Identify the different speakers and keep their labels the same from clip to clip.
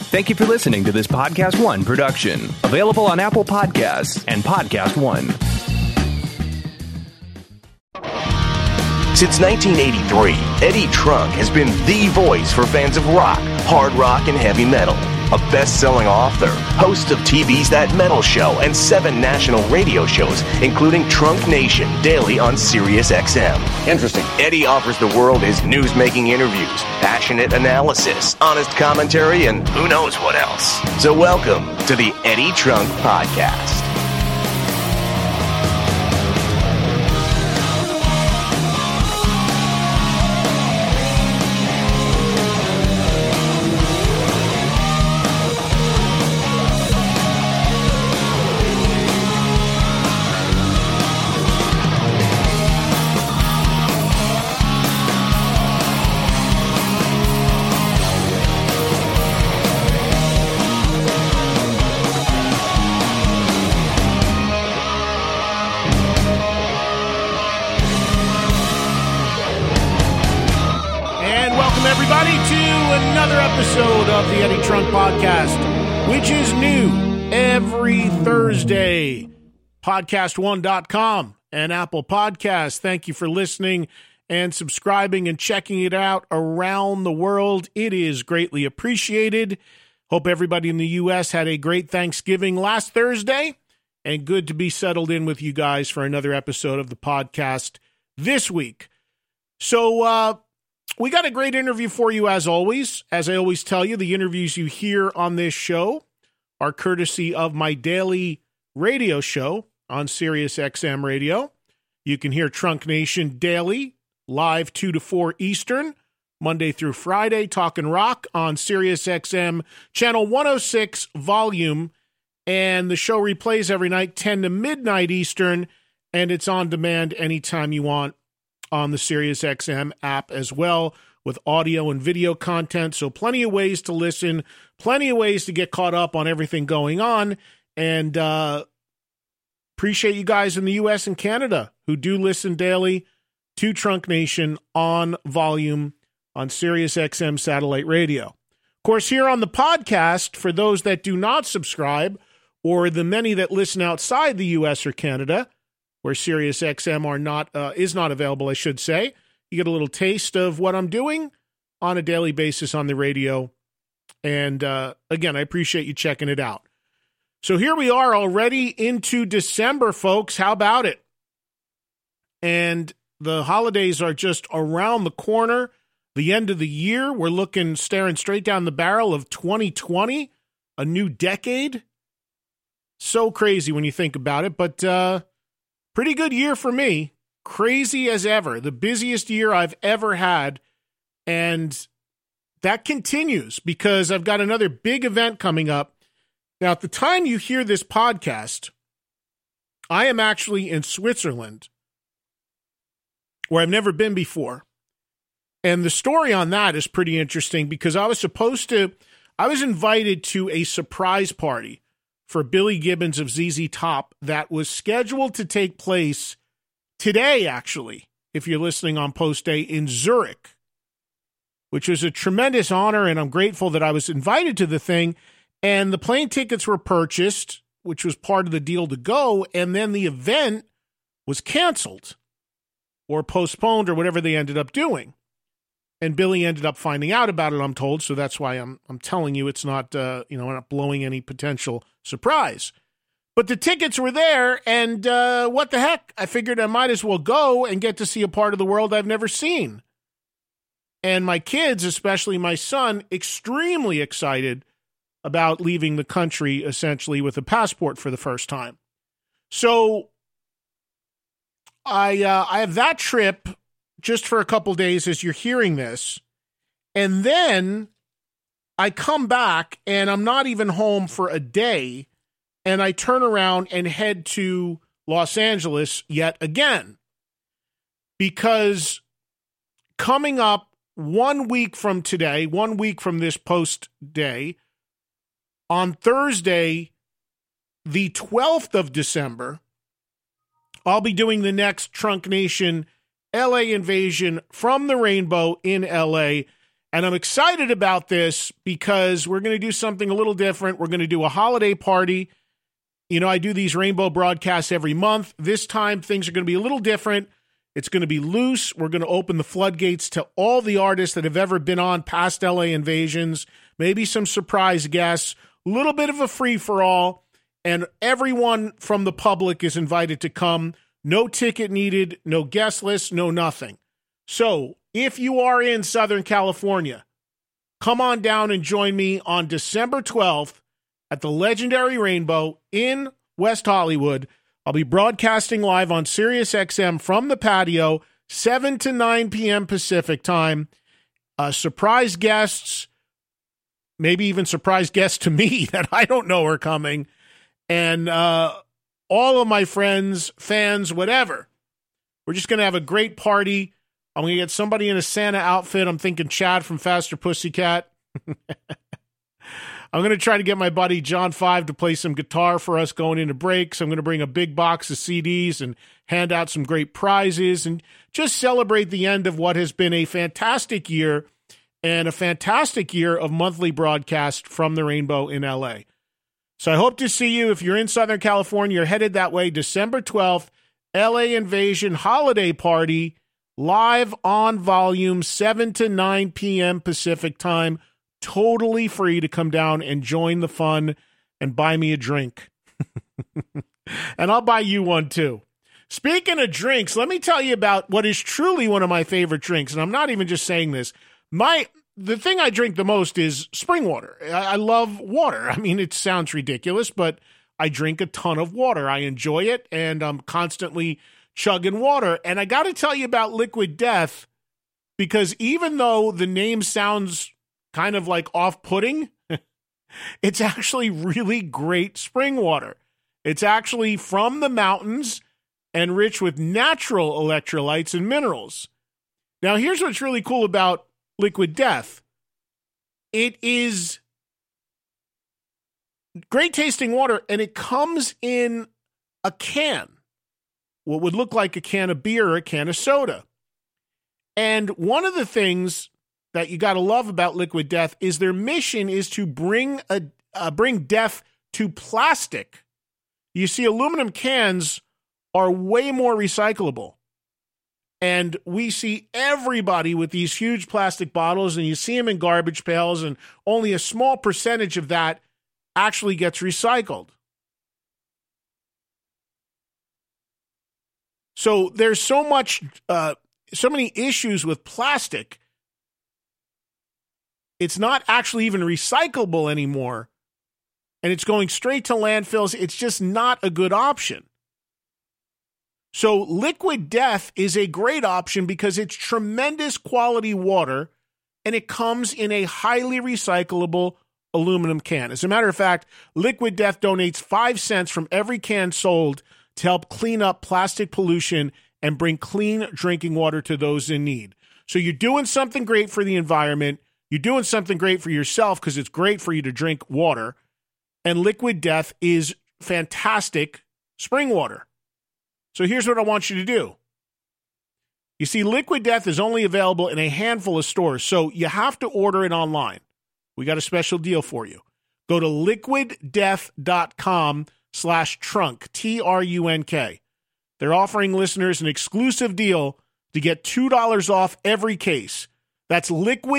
Speaker 1: Thank you for listening to this Podcast One production, available on Apple Podcasts and Podcast One.
Speaker 2: Since 1983, Eddie Trunk has been the voice for fans of rock, hard rock, and heavy metal. A best-selling author, host of TV's That Metal Show and 7 national radio shows, including Trunk Nation daily on SiriusXM.
Speaker 3: Interesting.
Speaker 2: Eddie offers the world his news-making interviews, passionate analysis, honest commentary, and who knows what else. So welcome to the Eddie Trunk Podcast.
Speaker 4: Episode of the Eddie Trunk Podcast, which is new every Thursday. Podcast1.com and Apple Podcasts. Thank you for listening and subscribing and checking it out around the world. It is greatly appreciated. Hope everybody in the U.S. had a great Thanksgiving last Thursday, and good to be settled in with you guys for another episode of the podcast this week. So, we got a great interview for you as always. As I always tell you, the interviews you hear on this show are courtesy of my daily radio show on SiriusXM Radio. You can hear Trunk Nation daily, live 2 to 4 Eastern, Monday through Friday, Talkin' Rock on SiriusXM Channel 106 Volume. And the show replays every night, 10 to midnight Eastern, and it's on demand anytime you want on the SiriusXM app as well, with audio and video content. So plenty of ways to listen, plenty of ways to get caught up on everything going on. And appreciate you guys in the U.S. and Canada who do listen daily to Trunk Nation on volume on SiriusXM satellite radio. Of course, here on the podcast, for those that do not subscribe, or the many that listen outside the U.S. or Canada, where SiriusXM is not available, I should say. You get a little taste of what I'm doing on a daily basis on the radio. And again, I appreciate you checking it out. So here we are already into December, folks. How about it? And the holidays are just around the corner. The end of the year, we're staring straight down the barrel of 2020, a new decade. So crazy when you think about it, but pretty good year for me. Crazy as ever. The busiest year I've ever had. And that continues because I've got another big event coming up. Now, at the time you hear this podcast, I am actually in Switzerland, where I've never been before. And the story on that is pretty interesting because I was invited to a surprise party for Billy Gibbons of ZZ Top that was scheduled to take place today, actually, if you're listening on post day, in Zurich, which was a tremendous honor, and I'm grateful that I was invited to the thing. And the plane tickets were purchased, which was part of the deal to go, and then the event was canceled or postponed or whatever they ended up doing. And Billy ended up finding out about it, I'm told, so that's why I'm telling you it's not, we're not blowing any potential surprise. But the tickets were there, and what the heck? I figured I might as well go and get to see a part of the world I've never seen. And my kids, especially my son, extremely excited about leaving the country, essentially, with a passport for the first time. So I have that trip just for a couple days as you're hearing this. And then I come back and I'm not even home for a day. And I turn around and head to Los Angeles yet again. Because coming up 1 week from today, 1 week from this post day, on Thursday, the 12th of December, I'll be doing the next Trunk Nation LA Invasion from the Rainbow in LA. And I'm excited about this because we're going to do something a little different. We're going to do a holiday party. You know, I do these rainbow broadcasts every month. This time, things are going to be a little different. It's going to be loose. We're going to open the floodgates to all the artists that have ever been on past LA Invasions, maybe some surprise guests, a little bit of a free-for-all, and everyone from the public is invited to come. No ticket needed, no guest list, no nothing. So, if you are in Southern California, come on down and join me on December 12th at the legendary Rainbow in West Hollywood. I'll be broadcasting live on SiriusXM from the patio, 7 to 9 p.m. Pacific time. Surprise guests, maybe even surprise guests to me that I don't know are coming. And all of my friends, fans, whatever. We're just going to have a great party. I'm going to get somebody in a Santa outfit. I'm thinking Chad from Faster Pussycat. I'm going to try to get my buddy John 5 to play some guitar for us going into breaks. I'm going to bring a big box of CDs and hand out some great prizes and just celebrate the end of what has been a fantastic year and a fantastic year of monthly broadcast from the Rainbow in LA. So I hope to see you. If you're in Southern California, you're headed that way, December 12th, LA Invasion Holiday Party, live on volume, 7 to 9 p.m. Pacific time. Totally free to come down and join the fun and buy me a drink. And I'll buy you one too. Speaking of drinks, let me tell you about what is truly one of my favorite drinks. And I'm not even just saying this. The thing I drink the most is spring water. I love water. I mean, it sounds ridiculous, but I drink a ton of water. I enjoy it, and I'm constantly chugging water. And I got to tell you about Liquid Death, because even though the name sounds kind of like off-putting, it's actually really great spring water. It's actually from the mountains and rich with natural electrolytes and minerals. Now, here's what's really cool about Liquid Death. It is great tasting water, and it comes in a can, what would look like a can of beer or a can of soda. And one of the things that you got to love about Liquid Death is their mission is to bring death to plastic. You see, aluminum cans are way more recyclable. And we see everybody with these huge plastic bottles, and you see them in garbage pails, and only a small percentage of that actually gets recycled. So there's so many issues with plastic. It's not actually even recyclable anymore, and it's going straight to landfills. It's just not a good option. So Liquid Death is a great option because it's tremendous quality water, and it comes in a highly recyclable aluminum can. As a matter of fact, Liquid Death donates 5 cents from every can sold to help clean up plastic pollution and bring clean drinking water to those in need. So you're doing something great for the environment. You're doing something great for yourself because it's great for you to drink water. And Liquid Death is fantastic spring water. So here's what I want you to do. You see, Liquid Death is only available in a handful of stores, so you have to order it online. We got a special deal for you. Go to liquiddeath.com/trunk, TRUNK. They're offering listeners an exclusive deal to get $2 off every case. That's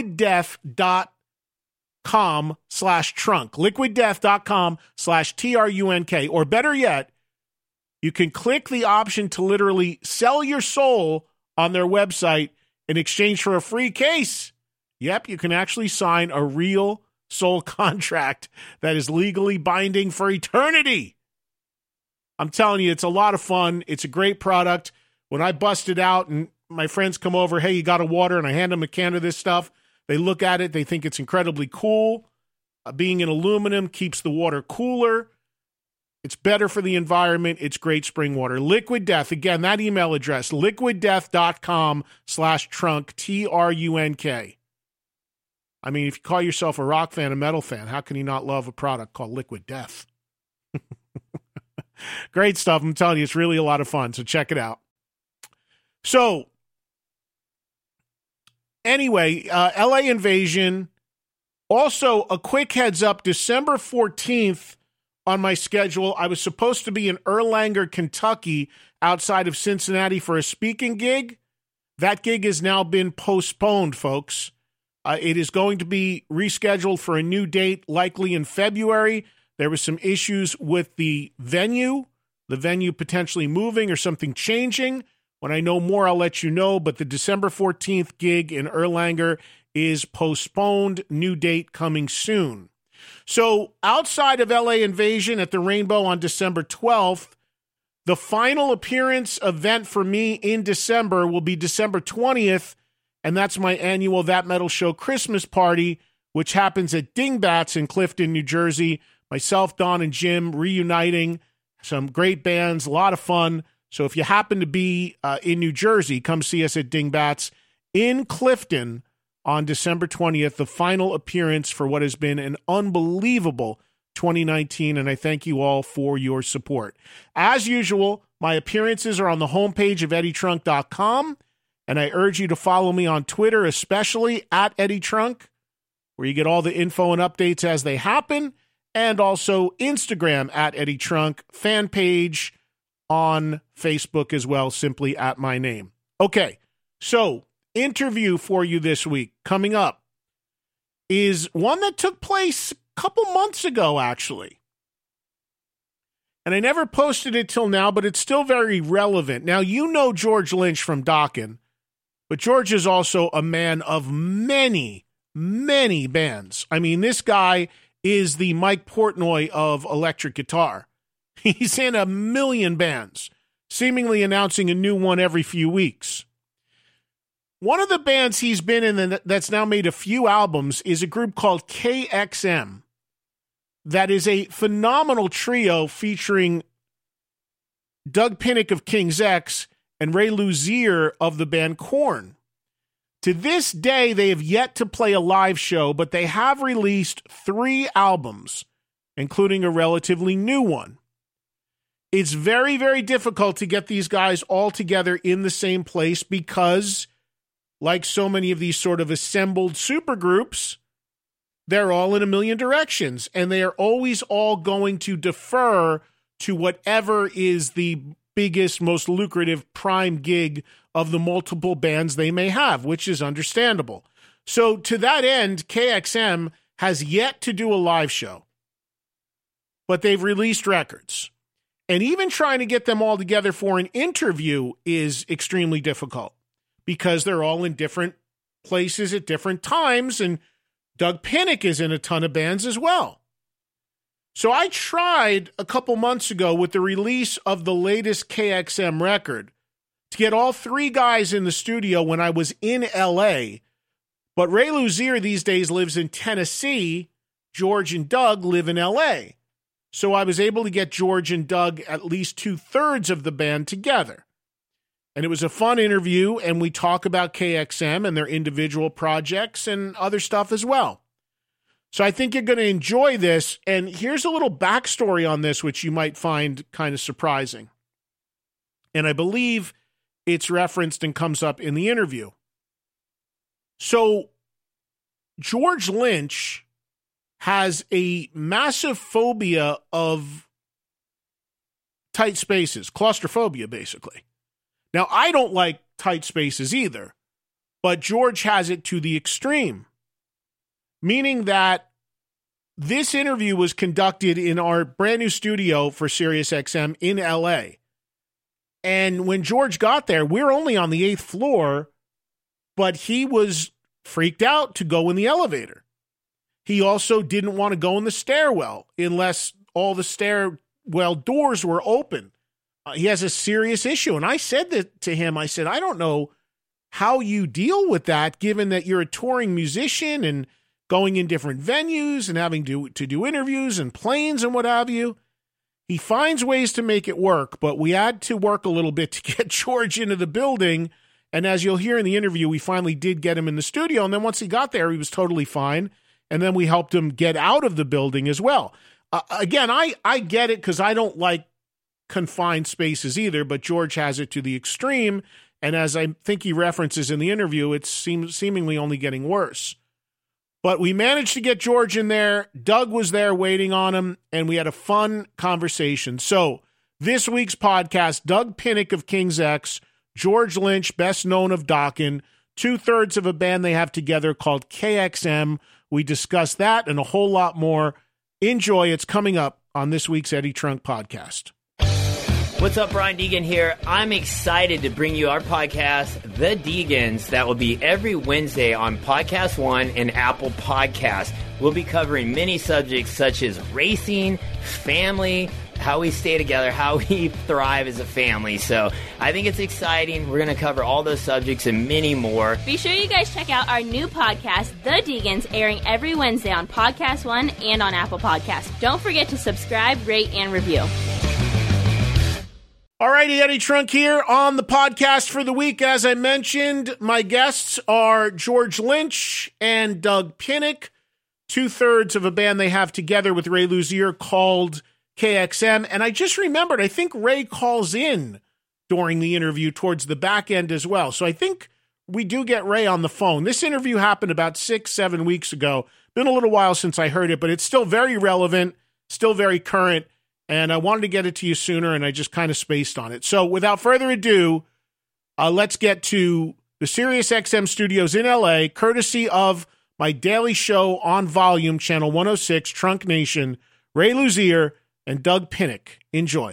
Speaker 4: liquiddeath.com/trunk, liquiddeath.com/TRUNK. Or better yet, you can click the option to literally sell your soul on their website in exchange for a free case. Yep, you can actually sign a real soul contract that is legally binding for eternity. I'm telling you, it's a lot of fun. It's a great product. When I bust it out and my friends come over, hey, you got a water, and I hand them a can of this stuff, they look at it, they think it's incredibly cool. Being in aluminum keeps the water cooler. It's better for the environment. It's great spring water. Liquid Death, again, that email address, liquiddeath.com/trunk, TRUNK. I mean, if you call yourself a rock fan, a metal fan, how can you not love a product called Liquid Death? Great stuff. I'm telling you, it's really a lot of fun, so check it out. So, Anyway, LA Invasion. Also, a quick heads up, December 14th on my schedule, I was supposed to be in Erlanger, Kentucky, outside of Cincinnati for a speaking gig. That gig has now been postponed, folks. It is going to be rescheduled for a new date, likely in February. There were some issues with the venue potentially moving or something changing. When I know more, I'll let you know, but the December 14th gig in Erlanger is postponed, new date coming soon. So outside of LA Invasion at the Rainbow on December 12th, the final appearance event for me in December will be December 20th, and that's my annual That Metal Show Christmas party, which happens at Dingbats in Clifton, New Jersey. Myself, Don, and Jim reuniting some great bands, a lot of fun. So if you happen to be in New Jersey, come see us at Dingbats in Clifton on December 20th, the final appearance for what has been an unbelievable 2019, and I thank you all for your support. As usual, my appearances are on the homepage of EddieTrunk.com, and I urge you to follow me on Twitter, especially at EddieTrunk, where you get all the info and updates as they happen, and also Instagram at EddieTrunk, fan page on Facebook as well, simply at my name. Okay, so interview for you this week coming up is one that took place a couple months ago, actually. And I never posted it till now, but it's still very relevant. Now, you know George Lynch from Dokken, but George is also a man of many, many bands. I mean, this guy is the Mike Portnoy of electric guitar. He's in a million bands, seemingly announcing a new one every few weeks. One of the bands he's been in that's now made a few albums is a group called KXM. That is a phenomenal trio featuring Doug Pinnick of King's X and Ray Luzier of the band Korn. To this day, they have yet to play a live show, but they have released 3 albums, including a relatively new one. It's very, very difficult to get these guys all together in the same place because, like so many of these sort of assembled supergroups, they're all in a million directions, and they are always all going to defer to whatever is the biggest, most lucrative prime gig of the multiple bands they may have, which is understandable. So to that end, KXM has yet to do a live show, but they've released records. And even trying to get them all together for an interview is extremely difficult because they're all in different places at different times, and Doug Pinnick is in a ton of bands as well. So I tried a couple months ago with the release of the latest KXM record to get all 3 guys in the studio when I was in LA, but Ray Luzier these days lives in Tennessee. George and Doug live in LA. So I was able to get George and Doug, at least 2/3 of the band, together. And it was a fun interview, and we talk about KXM and their individual projects and other stuff as well. So I think you're going to enjoy this, and here's a little backstory on this, which you might find kind of surprising. And I believe it's referenced and comes up in the interview. So George Lynch has a massive phobia of tight spaces, claustrophobia, basically. Now, I don't like tight spaces either, but George has it to the extreme, meaning that this interview was conducted in our brand new studio for SiriusXM in LA. And when George got there, we're only on the 8th floor, but he was freaked out to go in the elevator. He also didn't want to go in the stairwell unless all the stairwell doors were open. He has a serious issue. And I said that to him. I said, I don't know how you deal with that, given that you're a touring musician and going in different venues and having to do interviews and planes and what have you. He finds ways to make it work, but we had to work a little bit to get George into the building. And as you'll hear in the interview, we finally did get him in the studio. And then once he got there, he was totally fine. And then we helped him get out of the building as well. Again, I get it because I don't like confined spaces either, but George has it to the extreme. And as I think he references in the interview, it's seemingly only getting worse. But we managed to get George in there. Doug was there waiting on him, and we had a fun conversation. So this week's podcast, Doug Pinnick of King's X, George Lynch, best known of Dokken, 2/3 of a band they have together called KXM. We discuss that and a whole lot more. Enjoy. It's coming up on this week's Eddie Trunk podcast.
Speaker 3: What's up, Brian Deegan here. I'm excited to bring you our podcast, The Deegans, that will be every Wednesday on Podcast One and Apple Podcasts. We'll be covering many subjects such as racing, family, how we stay together, how we thrive as a family. So I think it's exciting. We're going to cover all those subjects and many more.
Speaker 5: Be sure you guys check out our new podcast, The Deegans, airing every Wednesday on Podcast One and on Apple Podcasts. Don't forget to subscribe, rate, and review.
Speaker 4: All righty, Eddie Trunk here on the podcast for the week. As I mentioned, my guests are George Lynch and Doug Pinnick, 2/3 of a band they have together with Ray Luzier called KXM. And I just remembered, I think Ray calls in during the interview towards the back end as well. So I think we do get Ray on the phone. This interview happened about 6-7 weeks ago. Been a little while since I heard it, but it's still very relevant, still very current. And I wanted to get it to you sooner, and I just kind of spaced on it. So without further ado, let's get to the SiriusXM studios in L.A., courtesy of my daily show on Volume, Channel 106, Trunk Nation, Ray Luzier and Doug Pinnick. Enjoy.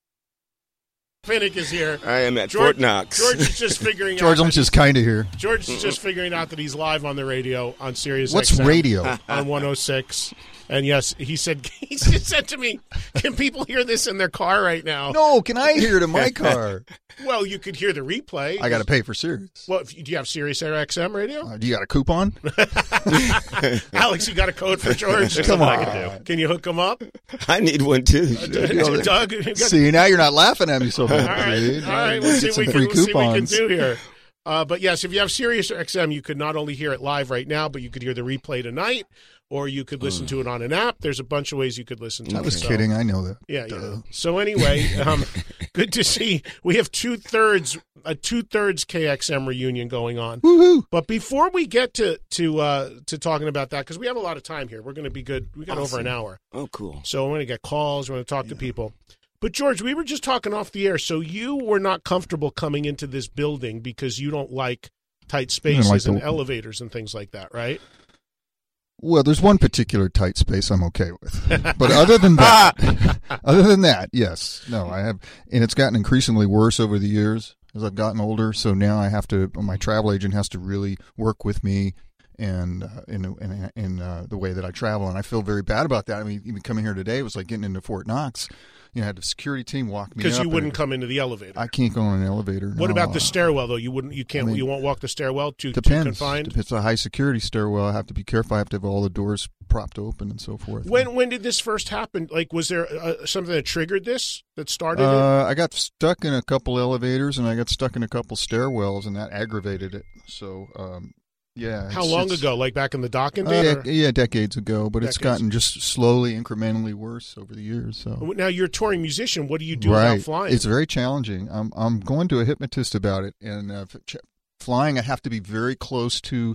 Speaker 4: Pinnick is here.
Speaker 6: I am at Fort Knox.
Speaker 4: George is just figuring out.
Speaker 7: George Lynch is kind of here.
Speaker 4: George is just figuring out that he's live on the radio on SiriusXM.
Speaker 7: What's radio?
Speaker 4: On 106. And yes, he just said to me, can people hear this in their car right now?
Speaker 7: No, can I hear it in my car?
Speaker 4: Well, you could hear the replay.
Speaker 7: I got to pay for Sirius.
Speaker 4: Well, do you have SiriusXM radio?
Speaker 7: Do you got a coupon?
Speaker 4: Alex, you got a code for George?
Speaker 7: Come on.
Speaker 4: Can you hook him up?
Speaker 6: I need one too.
Speaker 4: Doug?
Speaker 7: See, now you're not laughing at me so bad.
Speaker 4: All right. We'll see what we can do here. But yes, if you have SiriusXM, you could not only hear it live right now, but you could hear the replay tonight, or you could listen to it on an app. There's a bunch of ways you could listen to it.
Speaker 7: I was kidding. I know that.
Speaker 4: Yeah. So anyway, good to see. We have a 2/3 KXM reunion going on.
Speaker 7: Woohoo!
Speaker 4: But before we get to talking about that, because we have a lot of time here, we're going to be good. We got over an hour.
Speaker 6: Oh, cool.
Speaker 4: So we're going to get calls. We're going to talk to people. But, George, we were just talking off the air. So you were not comfortable coming into this building because you don't like tight spaces and elevators and things like that, right?
Speaker 7: Well, there's one particular tight space I'm okay with. But other than that, yes. No, I have. And it's gotten increasingly worse over the years as I've gotten older. So now I have to, my travel agent has to really work with me and in the way that I travel. And I feel very bad about that. I mean, even coming here today was like getting into Fort Knox. You know, I had the security team walk me up.
Speaker 4: Because you wouldn't come into the elevator.
Speaker 7: I can't go on an elevator.
Speaker 4: What about the stairwell, though? You won't walk the stairwell? Too confined?
Speaker 7: If it's a high security stairwell, I have to be careful. I have to have all the doors propped open and so forth.
Speaker 4: When did this first happen? Like, was there something that triggered this, that started it?
Speaker 7: I got stuck in a couple elevators, and I got stuck in a couple stairwells, and that aggravated it. So, yeah.
Speaker 4: How long ago? Like back in the Dokken days?
Speaker 7: Yeah, decades ago. But it's gotten just slowly, incrementally worse over the years. So
Speaker 4: now you're a touring musician. What do you do about flying?
Speaker 7: It's very challenging. I'm going to a hypnotist about it. And flying, I have to be very close to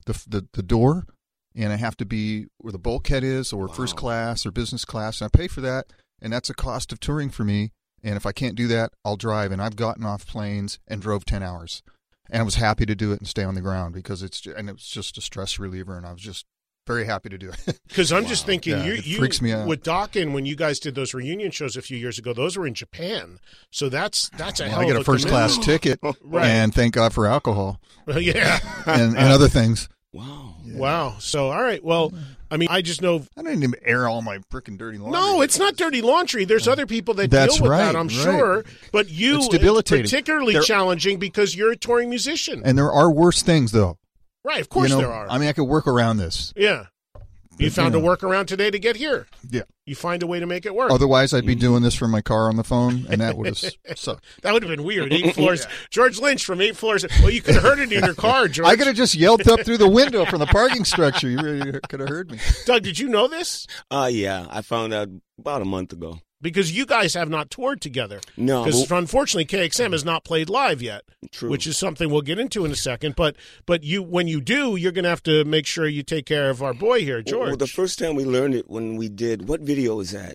Speaker 7: the door, and I have to be where the bulkhead is, or first class or business class. And I pay for that, and that's a cost of touring for me. And if I can't do that, I'll drive. And I've gotten off planes and drove 10 hours. And I was happy to do it and stay on the ground because it was just a stress reliever, and I was just very happy to do it.
Speaker 4: Because I'm just thinking,
Speaker 7: it freaks me out.
Speaker 4: With Dokken, when you guys did those reunion shows a few years ago, those were in Japan. So that's a hell of a
Speaker 7: I get a first class ticket, and thank God for alcohol.
Speaker 4: Yeah,
Speaker 7: and other things.
Speaker 6: Wow.
Speaker 7: Yeah.
Speaker 4: Wow. So, all right. Well, I mean, I just know.
Speaker 7: I didn't even air all my frickin' dirty laundry.
Speaker 4: No, it's not dirty laundry. There's other people that deal with that, I'm sure. But it's particularly challenging because you're a touring musician.
Speaker 7: And there are worse things, though.
Speaker 4: Right. Of course there are.
Speaker 7: I mean, I could work around this.
Speaker 4: Yeah. You found a workaround today to get here.
Speaker 7: Yeah.
Speaker 4: You find a way to make it work.
Speaker 7: Otherwise, I'd be doing this from my car on the phone, and that would have sucked.
Speaker 4: That would have been weird. 8 floors. Yeah. George Lynch from 8 floors. Well, you could have heard it in your car, George.
Speaker 7: I could have just yelled up through the window from the parking structure. You really could have heard me.
Speaker 4: Doug, did you know this?
Speaker 6: Yeah. I found out about a month ago.
Speaker 4: Because you guys have not toured together.
Speaker 8: No.
Speaker 4: Because unfortunately, KXM has not played live yet.
Speaker 8: True.
Speaker 4: Which is something we'll get into in a second. But you, when you do, you're going to have to make sure you take care of our boy here, George.
Speaker 8: Well, the first time we learned it when we did, what video was that?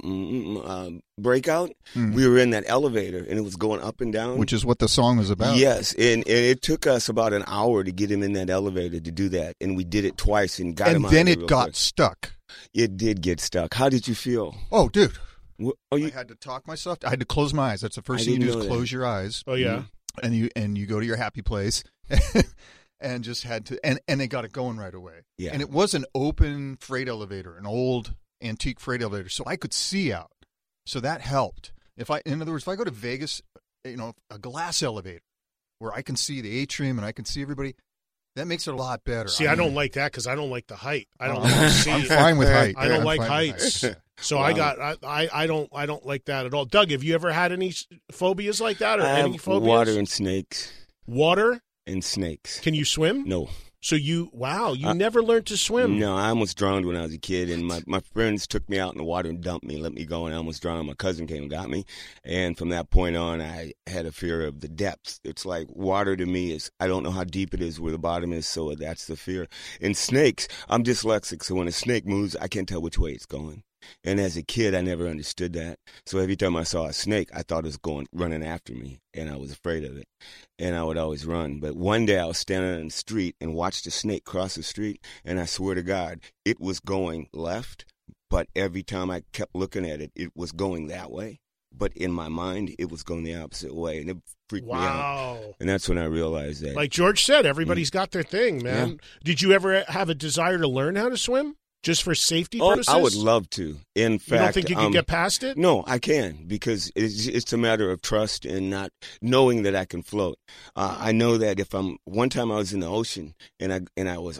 Speaker 8: Breakout? We were in that elevator, and it was going up and down.
Speaker 7: Which is what the song was about.
Speaker 8: Yes, and it took us about an hour to get him in that elevator to do that, and we did it twice and got him out.
Speaker 7: And then
Speaker 8: of
Speaker 7: it
Speaker 8: real
Speaker 7: got
Speaker 8: quick.
Speaker 7: stuck.
Speaker 8: It did get stuck. How did you feel?
Speaker 7: Oh, dude.
Speaker 8: Oh, you
Speaker 7: I had to talk myself. I had to close my eyes. That's the first
Speaker 8: I
Speaker 7: thing you
Speaker 8: didn't
Speaker 7: do is
Speaker 8: know that.
Speaker 7: close your eyes.
Speaker 4: Oh, yeah.
Speaker 7: And you go to your happy place and just had to and they got it going right away.
Speaker 8: Yeah.
Speaker 7: And it was an open freight elevator, an old antique freight elevator, so I could see out. So that helped. In other words, if I go to Vegas, a glass elevator where I can see the atrium and I can see everybody, that makes it a lot better.
Speaker 4: See, I don't like that because I don't like the height. I don't
Speaker 7: I'm
Speaker 4: see.
Speaker 7: fine with height.
Speaker 4: I don't
Speaker 7: I'm
Speaker 4: like
Speaker 7: fine with
Speaker 4: heights.
Speaker 7: height.
Speaker 4: So
Speaker 8: Wow.
Speaker 4: I don't like that at all. Doug, have you ever had any phobias like that or
Speaker 8: I
Speaker 4: any
Speaker 8: have
Speaker 4: phobias?
Speaker 8: water and snakes.
Speaker 4: Water?
Speaker 8: And snakes.
Speaker 4: Can you swim?
Speaker 8: No.
Speaker 4: So you never learned to swim.
Speaker 8: No, I almost drowned when I was a kid, and my friends took me out in the water and dumped me, let me go, and I almost drowned. My cousin came and got me, and from that point on, I had a fear of the depths. It's like water to me is, I don't know how deep it is where the bottom is, so that's the fear. And snakes, I'm dyslexic, so when a snake moves, I can't tell which way it's going. And as a kid, I never understood that. So every time I saw a snake, I thought it was running after me, and I was afraid of it. And I would always run. But one day I was standing on the street and watched a snake cross the street, and I swear to God, it was going left, but every time I kept looking at it, it was going that way. But in my mind, it was going the opposite way, and it freaked me out.
Speaker 4: Wow.
Speaker 8: And that's when I realized that.
Speaker 4: Like George said, everybody's got their thing, man.
Speaker 8: Yeah.
Speaker 4: Did you ever have a desire to learn how to swim? Just for safety purposes?
Speaker 8: I would love to. In fact,
Speaker 4: you don't think you can get past it?
Speaker 8: No, I can, because it's a matter of trust and not knowing that I can float. I know that one time I was in the ocean and I was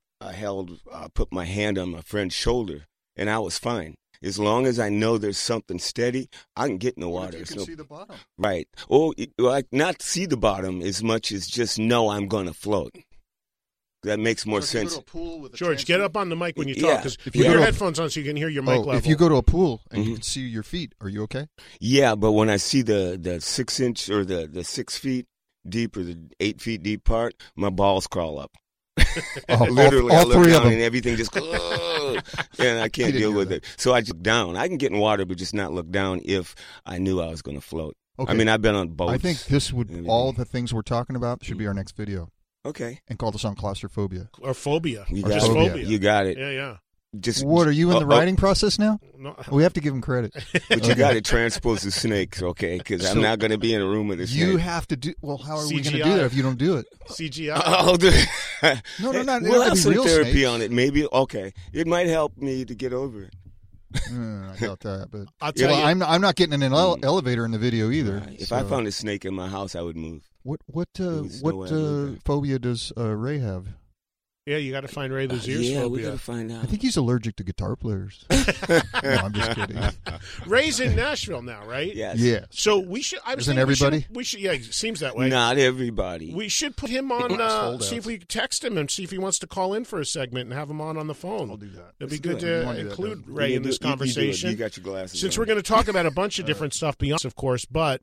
Speaker 8: put my hand on my friend's shoulder, and I was fine. As long as I know there's something steady, I can get in the water.
Speaker 7: You can see the bottom.
Speaker 8: Right. Not see the bottom as much as just know I'm going to float. That makes more sense.
Speaker 4: George, get up on the mic when you talk,
Speaker 8: Yeah.
Speaker 4: because
Speaker 7: If
Speaker 4: put
Speaker 7: you
Speaker 4: your
Speaker 7: go to-
Speaker 4: headphones on so you can hear your mic level.
Speaker 7: If you go to a pool and you can see your feet, are you okay?
Speaker 8: Yeah, but when I see the 6-inch or the 6 feet deep or the 8 feet deep part, my balls crawl up. Literally,
Speaker 7: all
Speaker 8: I look
Speaker 7: three of
Speaker 8: down
Speaker 7: them.
Speaker 8: and everything just and I can't deal with it. So I just down. I can get in water, but just not look down if I knew I was going to float.
Speaker 7: Okay.
Speaker 8: I mean, I've been on boats.
Speaker 7: I think this would
Speaker 8: and
Speaker 7: all the things we're talking about should be our next video.
Speaker 8: Okay.
Speaker 7: And call this on claustrophobia.
Speaker 4: Or phobia.
Speaker 8: You
Speaker 4: Or
Speaker 8: got
Speaker 4: just
Speaker 8: it.
Speaker 4: phobia.
Speaker 8: You got it.
Speaker 4: Yeah, yeah.
Speaker 8: Just
Speaker 7: What, are you in the writing process now?
Speaker 4: No.
Speaker 7: We have to give him credit.
Speaker 8: But you got to transpose the snakes, okay? Because I'm not going to be in a room with a snake.
Speaker 7: You have to do. Well, how are we going to do
Speaker 4: CGI.
Speaker 7: that if you don't do it?
Speaker 4: CGI.
Speaker 8: Oh,
Speaker 7: No, not
Speaker 8: we'll have
Speaker 7: be
Speaker 8: some
Speaker 7: real
Speaker 8: therapy
Speaker 7: snakes.
Speaker 8: on it. Maybe okay. It might help me to get over it.
Speaker 7: I doubt that, but
Speaker 4: I'll tell you.
Speaker 7: I'm not getting in an elevator in the video either.
Speaker 8: Right. If
Speaker 7: so.
Speaker 8: I found a snake in my house, I would move.
Speaker 7: what
Speaker 8: There's no way I'd do that.
Speaker 7: phobia does Ray have?
Speaker 4: Yeah, you got to find Ray the Zeus
Speaker 8: Yeah, we
Speaker 4: phobia.
Speaker 8: got to find out.
Speaker 7: I think he's allergic to guitar players. No, I'm just kidding.
Speaker 4: Ray's in Nashville now, right?
Speaker 8: Yes.
Speaker 7: Yeah.
Speaker 4: So we should. I was
Speaker 7: Isn't
Speaker 4: thinking
Speaker 7: everybody?
Speaker 4: We should. Yeah, it seems that way.
Speaker 8: Not everybody.
Speaker 4: We should put him on.
Speaker 7: Holdouts.
Speaker 4: See if we can text him and see if he wants to call in for a segment and have him on the phone.
Speaker 7: I'll do that.
Speaker 4: It'd be
Speaker 8: Let's
Speaker 4: good
Speaker 8: do it.
Speaker 7: You
Speaker 4: to
Speaker 7: wanna do that,
Speaker 4: include
Speaker 7: Doug?
Speaker 4: Ray
Speaker 8: You
Speaker 4: in
Speaker 8: do
Speaker 4: this
Speaker 8: it. You do it.
Speaker 4: conversation.
Speaker 8: You got your glasses
Speaker 4: Since
Speaker 8: on.
Speaker 4: we're going to talk about a bunch of different stuff beyond, of course, but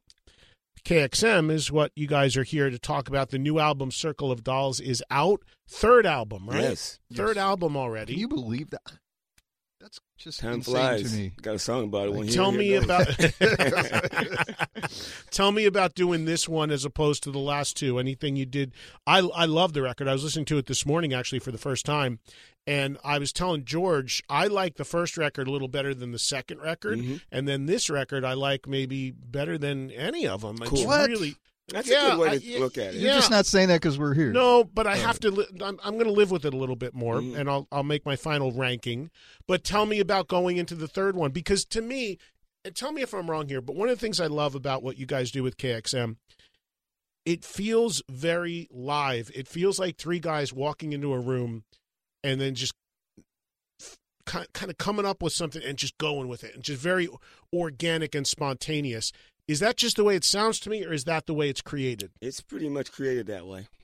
Speaker 4: KXM is what you guys are here to talk about. The new album, Circle of Dolls, is out. Third album, right?
Speaker 8: Yes.
Speaker 4: Third album already.
Speaker 7: Can you believe that? That's just
Speaker 8: Time
Speaker 7: insane
Speaker 8: flies.
Speaker 7: to me.
Speaker 8: Got a song about it. When
Speaker 4: Tell
Speaker 8: here
Speaker 4: me
Speaker 8: it goes.
Speaker 4: about tell me about doing this one as opposed to the last two. Anything you did? I love the record. I was listening to it this morning actually for the first time, and I was telling George I like the first record a little better than the second record, and then this record I like maybe better than any of them. It's
Speaker 8: Cool.
Speaker 7: What?
Speaker 4: really.
Speaker 8: That's
Speaker 4: Yeah,
Speaker 8: a good way to
Speaker 4: I-
Speaker 8: look at it.
Speaker 7: You're just not saying that because we're here.
Speaker 4: No, but I have to. I'm going to live with it a little bit more,
Speaker 8: Mm-hmm.
Speaker 4: and I'll make my final ranking. But tell me about going into the third one, because to me, and tell me if I'm wrong here, but one of the things I love about what you guys do with KXM, it feels very live. It feels like three guys walking into a room and then just kind of coming up with something and just going with it, and just very organic and spontaneous. Is that just the way it sounds to me, or is that the way it's created?
Speaker 8: It's pretty much created that way.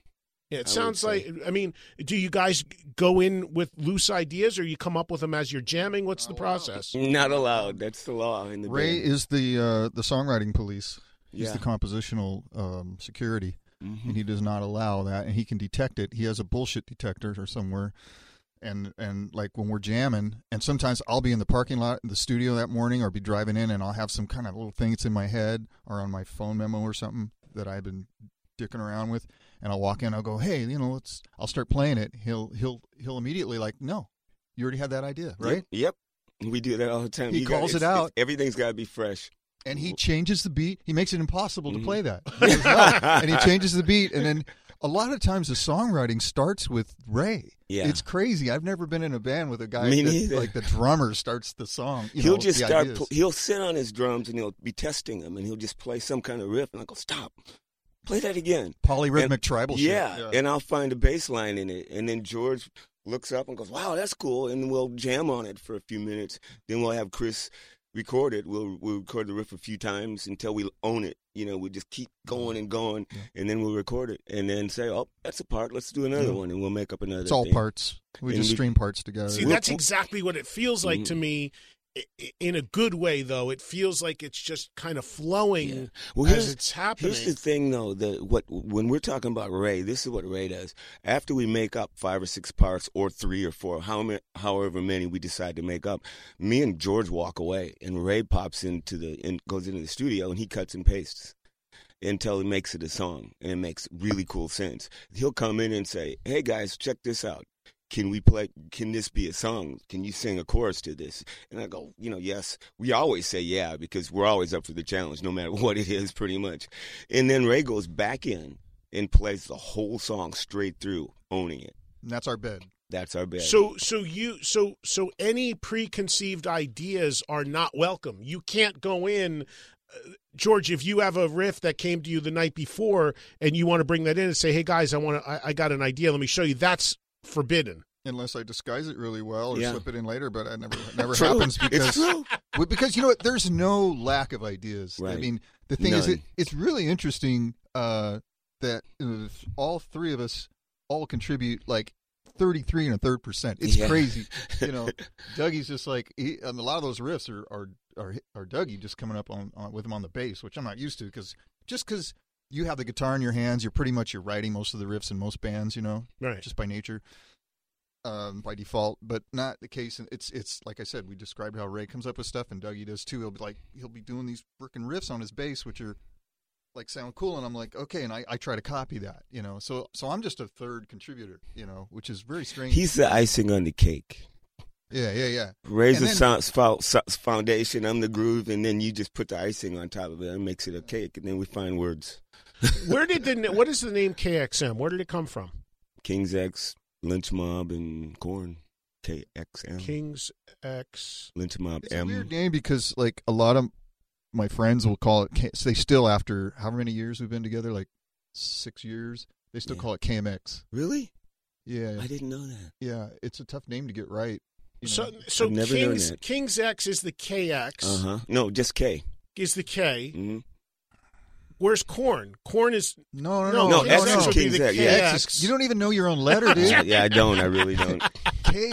Speaker 4: Yeah, it sounds like, I mean, do you guys go in with loose ideas or you come up with them as you're jamming? What's the process?
Speaker 8: Not allowed. That's the law in the
Speaker 7: Ray
Speaker 8: band.
Speaker 7: is the songwriting police. He's
Speaker 8: Yeah.
Speaker 7: the compositional security,
Speaker 8: Mhm.
Speaker 7: and he does not allow that, and he can detect it. He has a bullshit detector or somewhere, and like when we're jamming, and sometimes I'll be in the parking lot in the studio that morning or be driving in, and I'll have some kind of little thing that's in my head or on my phone memo or something that I've been dicking around with, and I'll walk in, I'll go, hey, I'll start playing it. He'll immediately like, no, you already had that idea, right?
Speaker 8: Yep. We do that all the time.
Speaker 7: He calls it out.
Speaker 8: Everything's got to be fresh.
Speaker 7: And he changes the beat. He makes it impossible to play that. He goes, "No." And he changes the beat. And then a lot of times the songwriting starts with Ray.
Speaker 8: Yeah.
Speaker 7: It's crazy. I've never been in a band with a guy
Speaker 8: Me
Speaker 7: that,
Speaker 8: neither.
Speaker 7: like the drummer starts the song.
Speaker 8: He'll just
Speaker 7: the
Speaker 8: start.
Speaker 7: ideas.
Speaker 8: He'll sit on his drums and he'll be testing them, and he'll just play some kind of riff, and I go, "Stop, play that again."
Speaker 7: Polyrhythmic
Speaker 8: And-
Speaker 7: tribal
Speaker 8: yeah,
Speaker 7: shit.
Speaker 8: and I'll find a bass line in it, and then George looks up and goes, "Wow, that's cool," and we'll jam on it for a few minutes. Then we'll have Chris record it. We'll record the riff a few times until we own it. We just keep going and going, and then we'll record it, and then say, "Oh, that's a part. Let's do another one," and we'll make up another.
Speaker 7: It's all
Speaker 8: thing.
Speaker 7: parts. We
Speaker 8: And
Speaker 7: just
Speaker 8: we-
Speaker 7: stream parts together.
Speaker 4: See, that's exactly what it feels like to me. In a good way, though, it feels like it's just kind of flowing
Speaker 8: Yeah. Well,
Speaker 4: as it's happening.
Speaker 8: Here's the thing, though. When we're talking about Ray, this is what Ray does. After we make up 5 or 6 parts, or 3 or 4, however many we decide to make up, me and George walk away, and Ray pops goes into the studio, and he cuts and pastes until he makes it a song, and it makes really cool sense. He'll come in and say, "Hey guys, check this out. Can this be a song? Can you sing a chorus to this?" And I go, yes. We always say yeah, because we're always up for the challenge, no matter what it is, pretty much. And then Ray goes back in and plays the whole song straight through, owning it.
Speaker 7: And that's our bed.
Speaker 8: That's our bed.
Speaker 4: So any preconceived ideas are not welcome. You can't go in, George, if you have a riff that came to you the night before and you want to bring that in and say, "Hey guys, I got an idea. Let me show you." That's forbidden.
Speaker 7: Unless I disguise it really well or
Speaker 8: Yeah.
Speaker 7: slip it in later, but it never
Speaker 8: True.
Speaker 7: happens
Speaker 8: It's true.
Speaker 7: because you know what? There's no lack of ideas.
Speaker 8: Right.
Speaker 7: I mean, the thing is,
Speaker 8: None.
Speaker 7: it's really interesting that all three of us all contribute like 33 1/3%. It's
Speaker 8: Yeah.
Speaker 7: crazy. Dougie's just like and a lot of those riffs are Dougie just coming up on with him on the bass, which I'm not used to because you have the guitar in your hands, you're writing most of the riffs in most bands,
Speaker 4: Right.
Speaker 7: just by nature. By default, but not the case. And it's like I said, we described how Ray comes up with stuff, and Dougie does too. He'll be doing these freaking riffs on his bass, which are like sound cool, and I'm like, okay, and I try to copy that, So I'm just a third contributor, which is very strange.
Speaker 8: He's the icing on the cake.
Speaker 7: Yeah.
Speaker 8: Ray's
Speaker 7: And
Speaker 8: the foundation, I'm the groove, and then you just put the icing on top of it and makes it a cake, and then we find words.
Speaker 4: What is the name KXM? Where did it come from?
Speaker 8: King's X, Lynch Mob, and Korn. KXM.
Speaker 4: King's X.
Speaker 8: Lynch Mob
Speaker 7: It's
Speaker 8: M.
Speaker 7: a weird name because like a lot of my friends will call it. They still, after how many years we've been together, like 6 years, they still call it KMX.
Speaker 8: Really?
Speaker 7: Yeah,
Speaker 8: I didn't know that.
Speaker 7: yeah. It's a tough name to get right.
Speaker 4: So
Speaker 8: I've never known that.
Speaker 4: King's X is the KX.
Speaker 8: No, just K.
Speaker 4: Is the K.
Speaker 8: Mm-hmm.
Speaker 4: Where's Korn? Korn is
Speaker 7: No,
Speaker 8: No,
Speaker 4: King's
Speaker 8: X
Speaker 4: X
Speaker 8: is
Speaker 4: would be
Speaker 8: King's
Speaker 4: the
Speaker 8: X, yeah.
Speaker 4: KX.
Speaker 7: X is, you don't even know your own letter, dude.
Speaker 8: Yeah, I don't. I really don't.
Speaker 7: K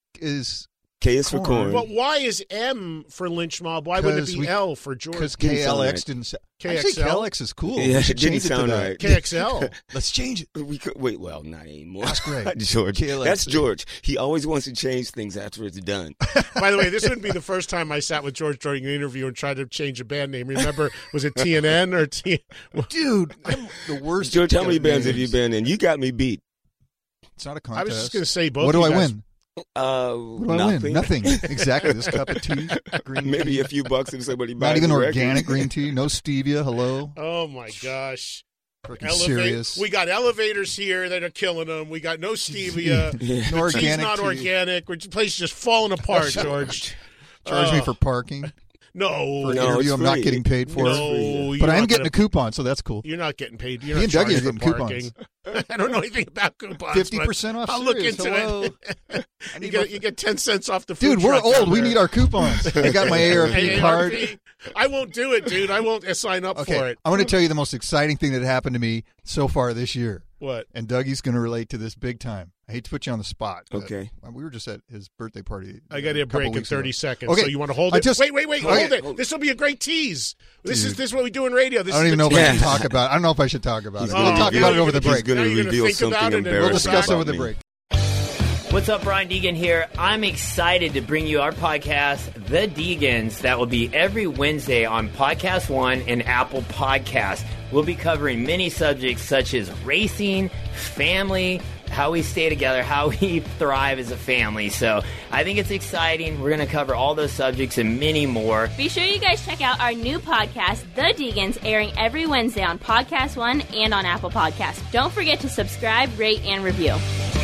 Speaker 7: is
Speaker 8: K is for
Speaker 7: Korn.
Speaker 8: corn.
Speaker 4: But why is M for Lynch Mob? Why wouldn't it be L for George?
Speaker 7: because
Speaker 8: Didn't sound
Speaker 7: KLX
Speaker 8: right.
Speaker 7: didn't sound.
Speaker 4: KXL?
Speaker 7: Actually, KLX is cool.
Speaker 8: Yeah,
Speaker 7: We should
Speaker 8: it didn't
Speaker 7: change it to
Speaker 8: sound
Speaker 7: that.
Speaker 8: right.
Speaker 4: KXL.
Speaker 7: Let's change it.
Speaker 8: We could wait. Well, not anymore.
Speaker 7: Ask Ray.
Speaker 8: George.
Speaker 7: KLX.
Speaker 8: That's George. He always wants to change things after it's done.
Speaker 4: By the way, this wouldn't be the first time I sat with George during an interview and tried to change a band name. Remember, was it TNN or T?
Speaker 7: Dude, I'm the worst.
Speaker 8: George, how many
Speaker 7: at
Speaker 8: bands have you
Speaker 7: names.
Speaker 8: been in? You got me beat.
Speaker 7: It's not a
Speaker 4: I
Speaker 7: contest.
Speaker 4: was just going to say both.
Speaker 7: What do
Speaker 4: you
Speaker 7: I
Speaker 4: guys-
Speaker 7: win?
Speaker 8: What
Speaker 7: What do I win? Nothing. Exactly. This cup of tea, green
Speaker 8: Maybe
Speaker 7: tea.
Speaker 8: a few bucks if somebody buys
Speaker 7: Not even
Speaker 8: the record.
Speaker 7: organic green tea. No stevia. Hello.
Speaker 4: Oh my gosh!
Speaker 7: Freaking serious.
Speaker 4: We got elevators here that are killing them. We got no stevia.
Speaker 7: No
Speaker 4: Tea's
Speaker 7: organic
Speaker 4: not
Speaker 7: tea.
Speaker 4: organic. The place is just falling apart, George.
Speaker 7: Charge me for parking.
Speaker 4: No,
Speaker 7: For an
Speaker 8: No,
Speaker 7: interview
Speaker 8: it's
Speaker 7: I'm not
Speaker 8: free.
Speaker 7: getting paid for.
Speaker 4: no.
Speaker 7: But
Speaker 4: you're
Speaker 7: I'm
Speaker 4: not
Speaker 7: getting
Speaker 4: gonna-
Speaker 7: a coupon, so that's cool.
Speaker 4: You're not getting paid. You're
Speaker 7: Me
Speaker 4: not
Speaker 7: and Dougie are
Speaker 4: charging for
Speaker 7: getting
Speaker 4: parking. I don't know anything about coupons.
Speaker 7: 50% off.
Speaker 4: I'll look
Speaker 7: Sirius.
Speaker 4: into
Speaker 7: Hello.
Speaker 4: it.
Speaker 7: I
Speaker 4: You
Speaker 7: need
Speaker 4: get,
Speaker 7: my-
Speaker 4: you get 10 cents off the food
Speaker 7: Dude, we're
Speaker 4: truck
Speaker 7: old.
Speaker 4: down
Speaker 7: We
Speaker 4: there.
Speaker 7: need our coupons. I got my AARP card.
Speaker 4: AARP? I won't do it, dude. I won't sign up for
Speaker 7: Okay,
Speaker 4: it.
Speaker 7: I'm going to tell you the most exciting thing that happened to me so far this year.
Speaker 4: What?
Speaker 7: And Dougie's going to relate to this big time. I hate to put you on the spot.
Speaker 8: Okay.
Speaker 7: We were just at his birthday party.
Speaker 4: I got a break in 30 seconds.
Speaker 7: Okay.
Speaker 4: So you want to hold it? Wait. Hold it. This will be a great tease. This is what we do in radio.
Speaker 7: I don't even know if I should talk about it. I don't know if I should talk about it. We'll talk about it over the break.
Speaker 8: He's going to reveal something embarrassing.
Speaker 7: We'll discuss over the
Speaker 8: me.
Speaker 7: break.
Speaker 3: What's up, Brian Deegan here. I'm excited to bring you our podcast, The Deegans, that will be every Wednesday on Podcast One and Apple Podcasts. We'll be covering many subjects such as racing, family, how we stay together, how we thrive as a family. So I think it's exciting. We're going to cover all those subjects and many more.
Speaker 5: Be sure you guys check out our new podcast, The Deegans, airing every Wednesday on Podcast One and on Apple Podcasts. Don't forget to subscribe, rate, and review.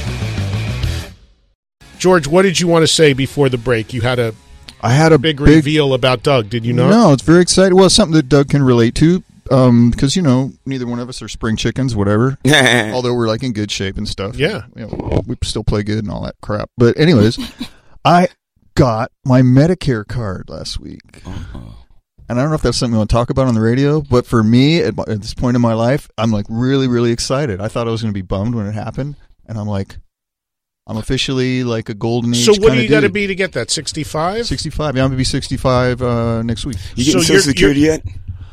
Speaker 4: George, what did you want to say before the break? You had a big reveal about Doug, did you not?
Speaker 7: No, it's very exciting. Well, it's something that Doug can relate to because, neither one of us are spring chickens, whatever, although we're like in good shape and stuff.
Speaker 4: Yeah.
Speaker 7: We still play good and all that crap. But anyways, I got my Medicare card last week. And I don't know if that's something we want to talk about on the radio, but for me, at this point in my life, I'm like really, really excited. I thought I was going to be bummed when it happened, and I'm like, I'm officially like a golden age.
Speaker 4: So what do you got to be to get that? 65?
Speaker 7: 65. Yeah, I'm going to be 65 next week.
Speaker 8: You getting Social Security yet?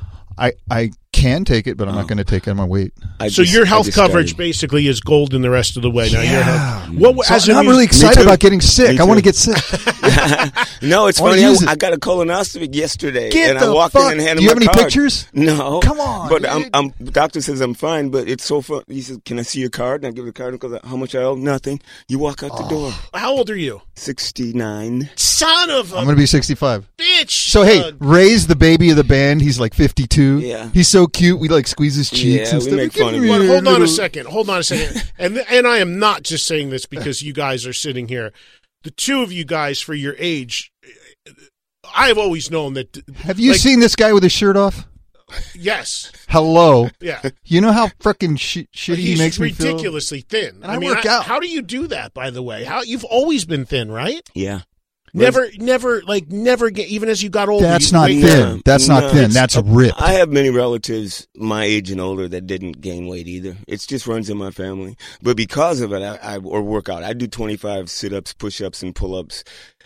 Speaker 7: I can take it, but I'm not going to take it on my weight.
Speaker 4: So your health coverage basically is golden the rest of the way. Now
Speaker 7: I'm really excited about getting sick. I want to get sick.
Speaker 8: No, it's funny. I got a colonoscopy yesterday, I walked in and handed him my card.
Speaker 7: Do you have any pictures?
Speaker 8: No.
Speaker 7: Come on.
Speaker 8: But the doctor says I'm fine, but it's so fun. He says, "Can I see your card?" And I give the card and goes, "How much I owe?" "Nothing." You walk out the door.
Speaker 4: How old are you?
Speaker 8: 69.
Speaker 4: Son of a
Speaker 7: I'm going to be 65.
Speaker 4: bitch.
Speaker 7: So, hey, Ray's the baby of the band. He's like 52.
Speaker 8: Yeah.
Speaker 7: He's so cute. We like squeeze his cheeks and
Speaker 8: we
Speaker 7: stuff.
Speaker 8: make fun of him.
Speaker 4: But hold on a second. And I am not just saying this because you guys are sitting here. The two of you guys, for your age, I have always known that.
Speaker 7: Have you seen this guy with his shirt off?
Speaker 4: Yes.
Speaker 7: Hello.
Speaker 4: Yeah.
Speaker 7: You know how freaking shitty he makes me feel?
Speaker 4: He's ridiculously thin.
Speaker 7: And I work out.
Speaker 4: How do you do that, by the way? You've always been thin, right?
Speaker 8: Yeah.
Speaker 4: Never get, even as you got older.
Speaker 7: That's not thin. That's not thin. That's ripped.
Speaker 8: I have many relatives my age and older that didn't gain weight either. It just runs in my family. But because of it, I work out. I do 25 sit-ups, push-ups, and pull-ups,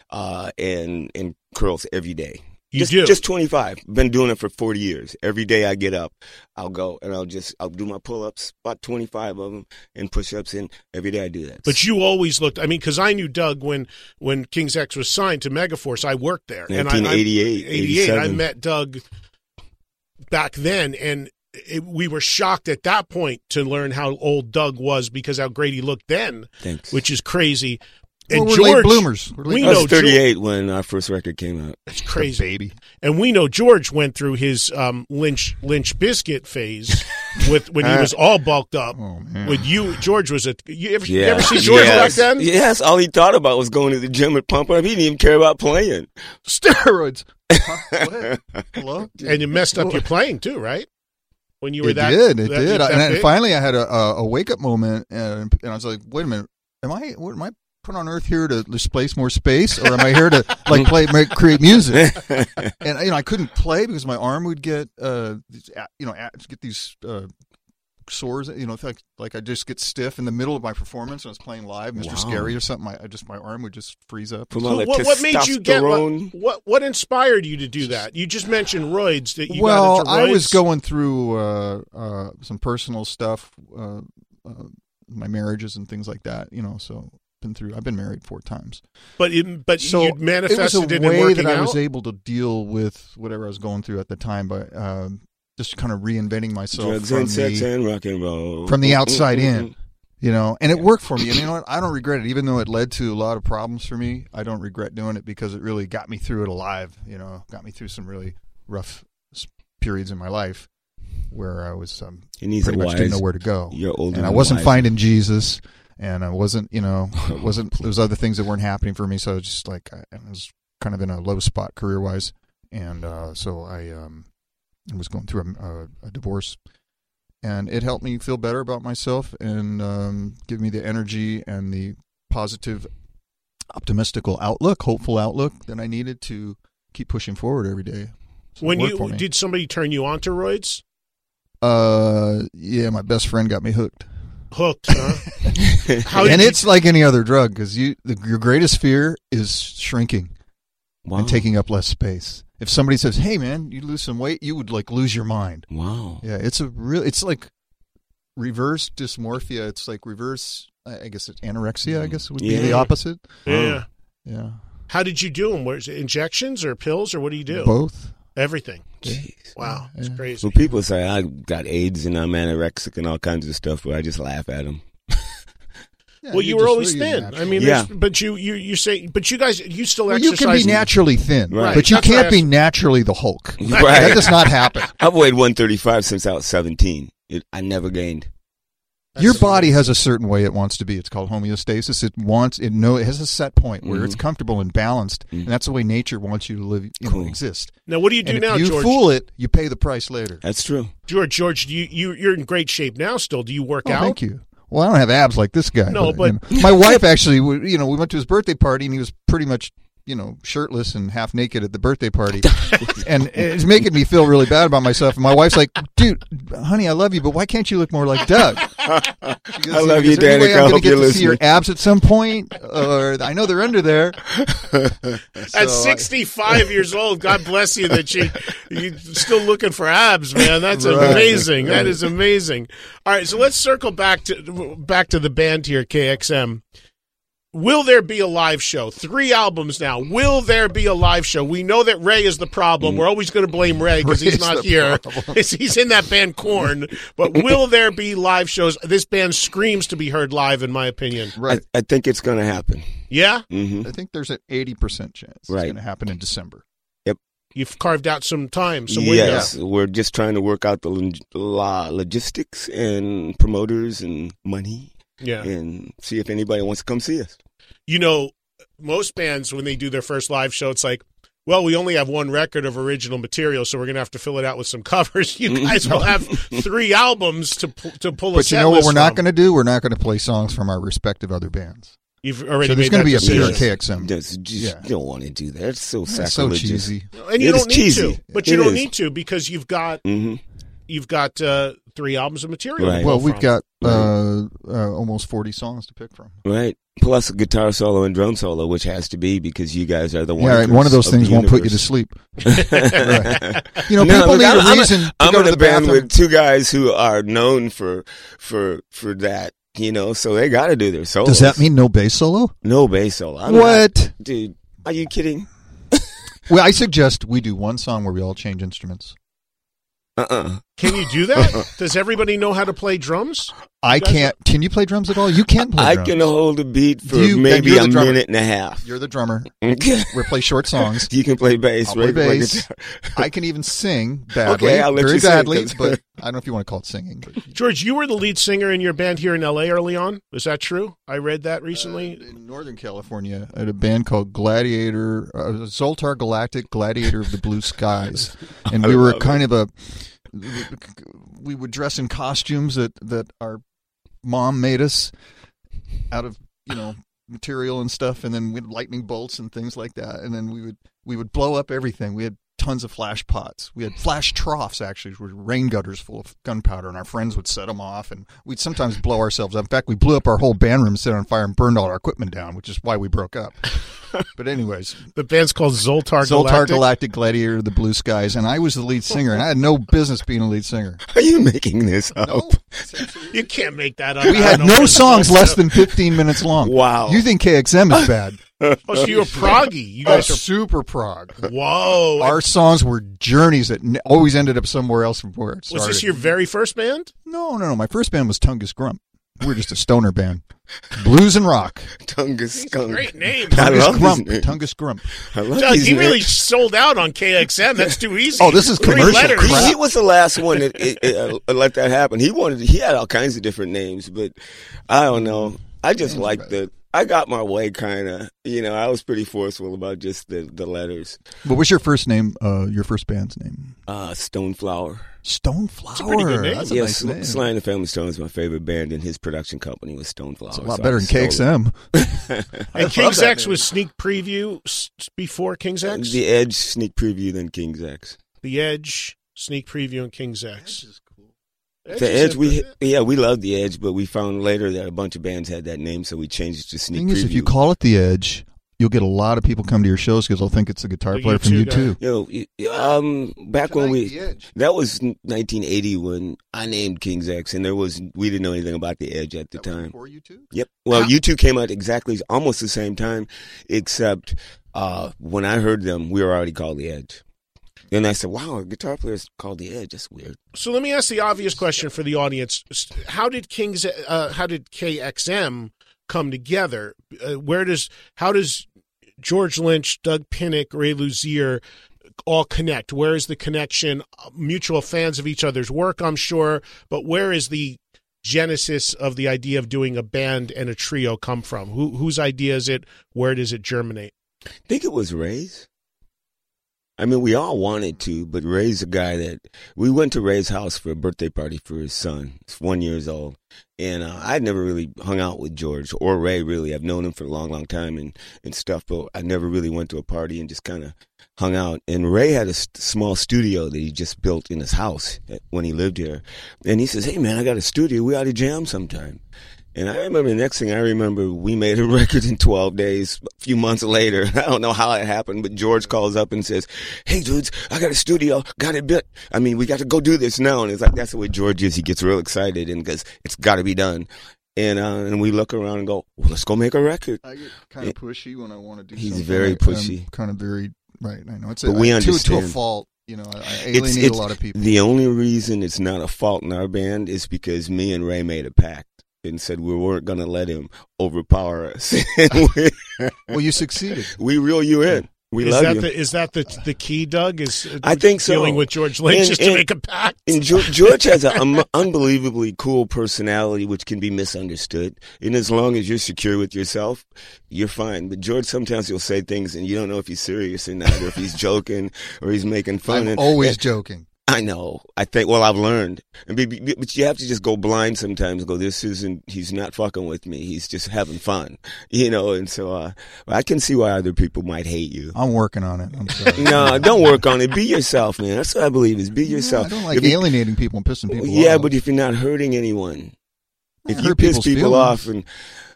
Speaker 8: and curls every day. Just 25. Been doing it for 40 years. Every day I get up, I'll go and I'll do my pull-ups, about 25 of them, and push-ups, and every day I do that.
Speaker 4: But you always looked, because I knew Doug when King's X was signed to Megaforce. I worked there.
Speaker 8: 1988, 87.
Speaker 4: I met Doug back then, and we were shocked at that point to learn how old Doug was because how great he looked then.
Speaker 8: Thanks.
Speaker 4: Which is crazy.
Speaker 7: And
Speaker 4: George,
Speaker 7: late bloomers.
Speaker 8: I was 38 when our first record came out.
Speaker 4: It's crazy,
Speaker 7: baby.
Speaker 4: And we know George went through his Lynch Biscuit phase when he was all bulked up.
Speaker 7: Oh, man.
Speaker 4: With you, George was you ever see George back then?
Speaker 8: Yes, all he thought about was going to the gym and pumping up. He didn't even care about playing.
Speaker 7: Steroids. Hello?
Speaker 4: And you messed up your playing too, right? When you were
Speaker 7: It did. And
Speaker 4: big?
Speaker 7: finally, I had a wake up moment, and I was like, "Wait a minute, am I put on Earth here to displace more space, or am I here to create music?" And I couldn't play because my arm would get get these sores. Like I just get stiff in the middle of my performance when I was playing live, Mr. Scary or something. My arm would just freeze up.
Speaker 4: What made you get what inspired you to do that? You just mentioned roids that you
Speaker 7: got into roids.
Speaker 4: I
Speaker 7: was going through some personal stuff, my marriages and things like that. So. I've been married 4 times,
Speaker 4: but you manifested
Speaker 7: it
Speaker 4: in
Speaker 7: way
Speaker 4: working
Speaker 7: that I
Speaker 4: out?
Speaker 7: was able to deal with whatever I was going through at the time by just kind of reinventing myself.
Speaker 8: Drugs and sex and rock and roll
Speaker 7: from the outside in, and it worked for me. And you know what? I don't regret it, even though it led to a lot of problems for me. I don't regret doing it because it really got me through it alive. Got me through some really rough periods in my life where I was pretty much didn't know where to go.
Speaker 8: You're older,
Speaker 7: and I wasn't finding Jesus. And I wasn't, there was other things that weren't happening for me. So I was just like, I was kind of in a low spot career-wise. And so I was going through a divorce. And it helped me feel better about myself and give me the energy and the positive, optimistical outlook, hopeful outlook that I needed to keep pushing forward every day. So
Speaker 4: did somebody turn you on to roids?
Speaker 7: Yeah, my best friend got me hooked.
Speaker 4: Hooked, huh?
Speaker 7: And it's like any other drug because your greatest fear is shrinking and taking up less space. If somebody says, "Hey, man, you lose some weight," you would like lose your mind.
Speaker 8: Wow.
Speaker 7: Yeah, it's like reverse dysmorphia. It's like reverse. I guess it's anorexia. I guess would be the opposite.
Speaker 4: Yeah.
Speaker 7: Yeah.
Speaker 4: How did you do them? Was it injections or pills or what do you do?
Speaker 7: Both.
Speaker 4: Everything.
Speaker 8: Jeez.
Speaker 4: Wow, it's crazy.
Speaker 8: Well, people say I got AIDS and I'm anorexic and all kinds of stuff, but I just laugh at them.
Speaker 4: Well, you were always thin. I mean, but you say, but you guys, you still exercise.
Speaker 7: You can be naturally thin,
Speaker 8: right.
Speaker 7: but you can't be naturally the Hulk.
Speaker 8: Right.
Speaker 7: That does not happen.
Speaker 8: I've weighed 135 since I was 17. I never gained.
Speaker 7: Your body has a certain way it wants to be. It's called homeostasis. It has a set point where it's comfortable and balanced, and that's the way nature wants you to live, exist.
Speaker 4: Now, what do you do now,
Speaker 7: George? If you fool it, you pay the price later.
Speaker 8: That's true.
Speaker 4: George, you're in great shape now. Still, do you work out?
Speaker 7: Thank you. Well, I don't have abs like this guy.
Speaker 4: No, but
Speaker 7: my wife actually, we went to his birthday party, and he was pretty much, shirtless and half naked at the birthday party. And it's making me feel really bad about myself. And my wife's like, "Dude, honey, I love you, but why can't you look more like Doug?"
Speaker 8: I love you, Danica.
Speaker 7: I'm going to get
Speaker 8: you're
Speaker 7: to see your
Speaker 8: listening.
Speaker 7: abs at some point, or I know they're under there.
Speaker 4: At 65 years old, God bless you that you're still looking for abs, man. That's amazing. That is amazing. All right, so let's circle back to the band here, KXM. Will there be a live show? 3 albums now. Will there be a live show? We know that Ray is the problem. We're always going to blame Ray because he's not here. He's in that band Korn. But will there be live shows? This band screams to be heard live, in my opinion.
Speaker 7: Right.
Speaker 8: I think it's going to happen.
Speaker 4: Yeah?
Speaker 8: Mm-hmm.
Speaker 7: I think there's an 80% chance it's going to happen in December.
Speaker 8: Yep.
Speaker 4: You've carved out some time, some
Speaker 8: Yes,
Speaker 4: window.
Speaker 8: we're just trying to work out the logistics and promoters and money.
Speaker 4: Yeah.
Speaker 8: And see if anybody wants to come see us.
Speaker 4: Most bands, when they do their first live show, it's like, well, we only have 1 record of original material, so we're going to have to fill it out with some covers. You guys will have 3 albums to pull a
Speaker 7: But
Speaker 4: set
Speaker 7: you know what
Speaker 4: list
Speaker 7: we're not
Speaker 4: from.
Speaker 7: going to do? We're not going to play songs from our respective other bands.
Speaker 4: You've already
Speaker 7: So there's
Speaker 4: made
Speaker 7: going to be a
Speaker 4: that
Speaker 7: pure
Speaker 4: decision.
Speaker 7: KXM.
Speaker 8: You don't want to do that. It's so
Speaker 7: It's so
Speaker 8: sacrilegious.
Speaker 7: cheesy.
Speaker 4: And you
Speaker 8: It is
Speaker 4: don't need
Speaker 8: cheesy.
Speaker 4: to. But
Speaker 8: It
Speaker 4: you don't
Speaker 8: is.
Speaker 4: need to because you've got
Speaker 8: Mm-hmm.
Speaker 4: 3 albums of material.
Speaker 8: Right.
Speaker 4: to
Speaker 7: Well,
Speaker 4: pull
Speaker 7: we've
Speaker 4: from.
Speaker 7: got almost 40 songs to pick from.
Speaker 8: Right. Plus a guitar solo and drum solo, which has to be because you guys are the
Speaker 7: Yeah, right. One of those things won't put you to sleep. Right. People need a reason to
Speaker 8: I'm
Speaker 7: go
Speaker 8: in
Speaker 7: to
Speaker 8: a
Speaker 7: the
Speaker 8: band
Speaker 7: bathroom.
Speaker 8: with 2 guys who are known for that, so they got to do their solos.
Speaker 7: Does that mean no bass solo?
Speaker 8: No bass solo?
Speaker 7: What?
Speaker 8: Dude, are you kidding?
Speaker 7: Well, I suggest we do one song where we all change instruments.
Speaker 4: Can you do that? Does everybody know how to play drums?
Speaker 7: I can't. Can you play drums at all? You can play
Speaker 8: I
Speaker 7: drums.
Speaker 8: can hold a beat for
Speaker 7: Then
Speaker 8: maybe
Speaker 7: you're the
Speaker 8: a
Speaker 7: drummer.
Speaker 8: minute and a half.
Speaker 7: You're the drummer.
Speaker 8: Okay.
Speaker 7: We play short songs.
Speaker 8: You can play bass.
Speaker 7: I'll play
Speaker 8: Ray can play
Speaker 7: bass.
Speaker 8: guitar.
Speaker 7: I can even sing badly,
Speaker 8: Okay, I'll let
Speaker 7: very
Speaker 8: you sing,
Speaker 7: badly,
Speaker 8: 'cause-
Speaker 7: but I don't know if you want to call it singing. But
Speaker 4: George, you were the lead singer in your band here in L.A. early on. Is that true? I read that recently.
Speaker 7: in Northern California, I had a band called Gladiator, Zoltar Galactic, Gladiator of the Blue Skies, and we were kind of we would dress in costumes that our mom made us out of material and stuff, and then we had lightning bolts and things like that, and then we would blow up everything. We had tons of flash pots. We had flash troughs, actually, which were rain gutters full of gunpowder, and our friends would set them off, and we'd sometimes blow ourselves up. In fact, we blew up our whole band room, set it on fire, and burned all our equipment down, which is why we broke up. But anyways,
Speaker 4: The band's called Zoltar
Speaker 7: Galactic, Gladiator of the Blue Skies, and I was the lead singer, and I had no business being a lead singer.
Speaker 8: Are you making this up?
Speaker 7: No.
Speaker 4: You can't make that up.
Speaker 7: We had no songs less than 15 minutes long.
Speaker 8: Wow.
Speaker 7: You think KXM is bad?
Speaker 4: Oh, so you were proggy. You guys are.
Speaker 7: Super prog.
Speaker 4: Whoa.
Speaker 7: Our songs were journeys that always ended up somewhere else from where it started.
Speaker 4: Was this your very first band?
Speaker 7: No. My first band was Tungus Grump. We were just a stoner band. Blues and rock.
Speaker 8: Tungus Skunk.
Speaker 4: Great name.
Speaker 8: I
Speaker 7: Tungus
Speaker 8: love
Speaker 7: Grump.
Speaker 8: his name.
Speaker 7: Tungus Grump.
Speaker 8: I love
Speaker 4: Doug,
Speaker 8: his
Speaker 4: he
Speaker 8: name.
Speaker 4: really sold out on KXM. That's too easy.
Speaker 7: Oh, this is
Speaker 4: 3
Speaker 7: commercial
Speaker 4: letters.
Speaker 7: crap.
Speaker 8: He was the last one that let that happen. He had all kinds of different names, but I don't know. I just like I got my way, kind of. I was pretty forceful about just the letters.
Speaker 7: What was your first name? Your first band's name?
Speaker 8: Stoneflower.
Speaker 7: Stoneflower.
Speaker 4: That's a pretty good name.
Speaker 7: That's a
Speaker 8: Yes,
Speaker 7: nice name.
Speaker 8: Sly and the Family Stone is my favorite band, and his production company was Stoneflower.
Speaker 7: It's a lot
Speaker 8: so
Speaker 7: better
Speaker 8: I
Speaker 7: than
Speaker 8: stole it.
Speaker 7: KXM.
Speaker 4: And King's X was sneak preview before King's X?
Speaker 8: The Edge sneak preview, then King's X.
Speaker 4: The Edge, sneak preview, and King's X.
Speaker 8: The Edge, we loved the Edge, but we found later that a bunch of bands had that name, so we changed it to Sneak
Speaker 7: The thing
Speaker 8: Preview.
Speaker 7: is, if you call it the Edge, you'll get a lot of people come to your shows because they'll think it's a guitar player from U2.
Speaker 8: Back when
Speaker 7: The Edge.
Speaker 8: that was 1980 when I named King's X, and we didn't know anything about the Edge at the time.
Speaker 7: Before U2?
Speaker 8: Yep. Well, U2 came out exactly almost the same time, except when I heard them, we were already called the Edge. And I said, wow, a guitar player's called the Edge. That's weird.
Speaker 4: So let me ask the obvious question for the audience. How did KXM come together? How does George Lynch, Doug Pinnick, Ray Luzier all connect? Where is the connection? Mutual fans of each other's work, I'm sure, but where is the genesis of the idea of doing a band and a trio come from? Whose idea is it? Where does it germinate?
Speaker 8: I think it was Ray's. I mean, we all wanted to, but Ray's a guy that we went to Ray's house for a birthday party for his son. He's 1 year old. And I'd never really hung out with George or Ray, really. I've known him for a long, long time and stuff, but I never really went to a party and just kind of hung out. And Ray had a small studio that he just built in his house when he lived here. And he says, hey, man, I got a studio. We ought to jam sometime. And I remember the next thing I remember, we made a record in 12 days. A few months later, I don't know how it happened, but George calls up and says, hey, dudes, I got a studio, got it built. I mean, we got to go do this now. And it's like, that's the way George is. He gets real excited and goes, it's got to be done. And we look around and go, well, let's go make a record.
Speaker 7: I get kind of pushy when I want to do something.
Speaker 8: He's very pushy.
Speaker 7: I'm kind of very, right, I know.
Speaker 8: But we understand.
Speaker 7: To a fault. You know, I alienate a lot of people.
Speaker 8: The only reason it's not a fault in our band is because me and Ray made a pact and said we weren't going to let him overpower us.
Speaker 7: Well, you succeeded.
Speaker 8: We reel you in. We love you.
Speaker 4: Is that the key, Doug?
Speaker 8: I think so.
Speaker 4: Dealing with George Lynch just to make a pact?
Speaker 8: And George has an unbelievably cool personality which can be misunderstood. And as long as you're secure with yourself, you're fine. But George, sometimes he'll say things and you don't know if he's serious or not, or if he's joking or he's making fun.
Speaker 7: I'm always joking.
Speaker 8: I know. I've learned. But you have to just go blind sometimes. He's not fucking with me. He's just having fun. You know, and so I can see why other people might hate you.
Speaker 7: I'm working on it. I'm sorry.
Speaker 8: No, don't work on it. Be yourself, man. That's what I believe is be yourself.
Speaker 7: I don't like alienating people and pissing people off.
Speaker 8: Yeah, but if you're not hurting anyone, if you piss people off and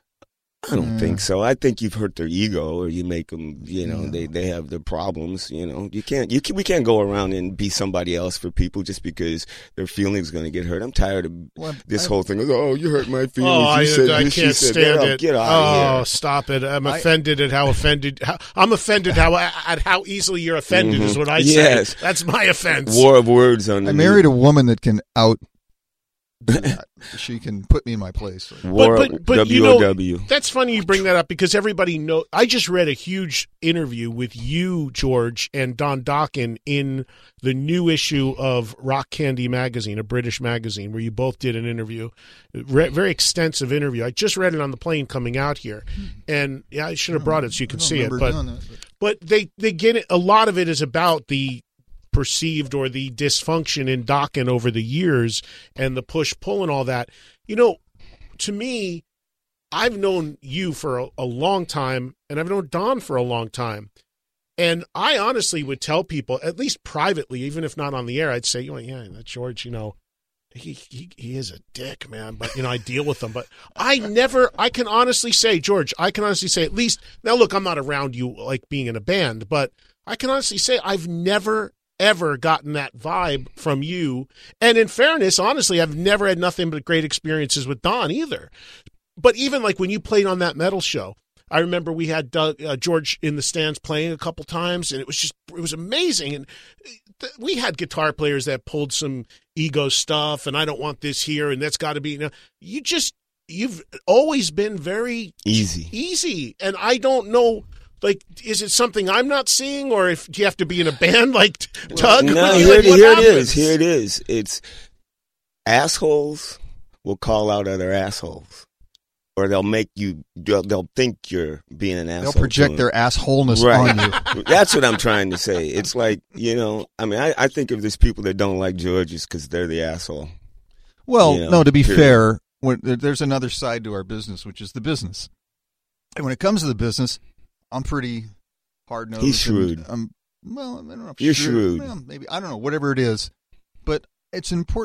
Speaker 8: I don't think so. I think you've hurt their ego, or you make them. You know, they have their problems. You know, we can't go around and be somebody else for people just because their feelings going to get hurt. I'm tired of this whole thing. Oh, you hurt my feelings.
Speaker 4: Oh,
Speaker 8: you said
Speaker 4: I
Speaker 8: this,
Speaker 4: can't stand it.
Speaker 8: Get out of here.
Speaker 4: Oh, stop it! I'm offended at how offended. I'm offended at how easily you're offended. Is what I say.
Speaker 8: Yes.
Speaker 4: That's my offense.
Speaker 8: War of words on.
Speaker 7: I married a woman that can out. She can put me in my place.
Speaker 4: But
Speaker 8: W-O-W.
Speaker 4: That's funny you bring that up because everybody knows. I just read a huge interview with you, George, and Don Dokken in the new issue of Rock Candy magazine, a British magazine, where you both did an interview, very extensive interview. I just read it on the plane coming out here, and I should have brought it so you could see it. But they get it. A lot of it is about the perceived or the dysfunction in Dokken over the years and the push-pull and all that. You know, to me, I've known you for a long time, and I've known Don for a long time. And I honestly would tell people, at least privately, even if not on the air, I'd say, yeah, that George, he is a dick, man. But, I deal with him. But I can honestly say, George, at least, now look, I'm not around you like being in a band, but I can honestly say I've never ever gotten that vibe from you. And in fairness, honestly, I've never had nothing but great experiences with Don either. But even like when you played on that metal show, I remember we had George in the stands playing a couple times, and it was amazing. And we had guitar players that pulled some ego stuff, and I don't want this here, and that's got to be. You've always been very easy, and I don't know. Like, is it something I'm not seeing, or do you have to be in a band like Doug?
Speaker 8: No, here it is. It's assholes will call out other assholes, or they'll think you're being an asshole.
Speaker 7: They'll project their assholeness on you.
Speaker 8: That's what I'm trying to say. It's like, I think if there's people that don't like George, it's because they're the asshole.
Speaker 7: Well, no, to be fair, there's another side to our business, which is the business. And when it comes to the business, I'm pretty hard-nosed.
Speaker 8: He's shrewd.
Speaker 7: I don't know if
Speaker 8: you're shrewd.
Speaker 7: Well, maybe. I don't know, whatever it is. But it's important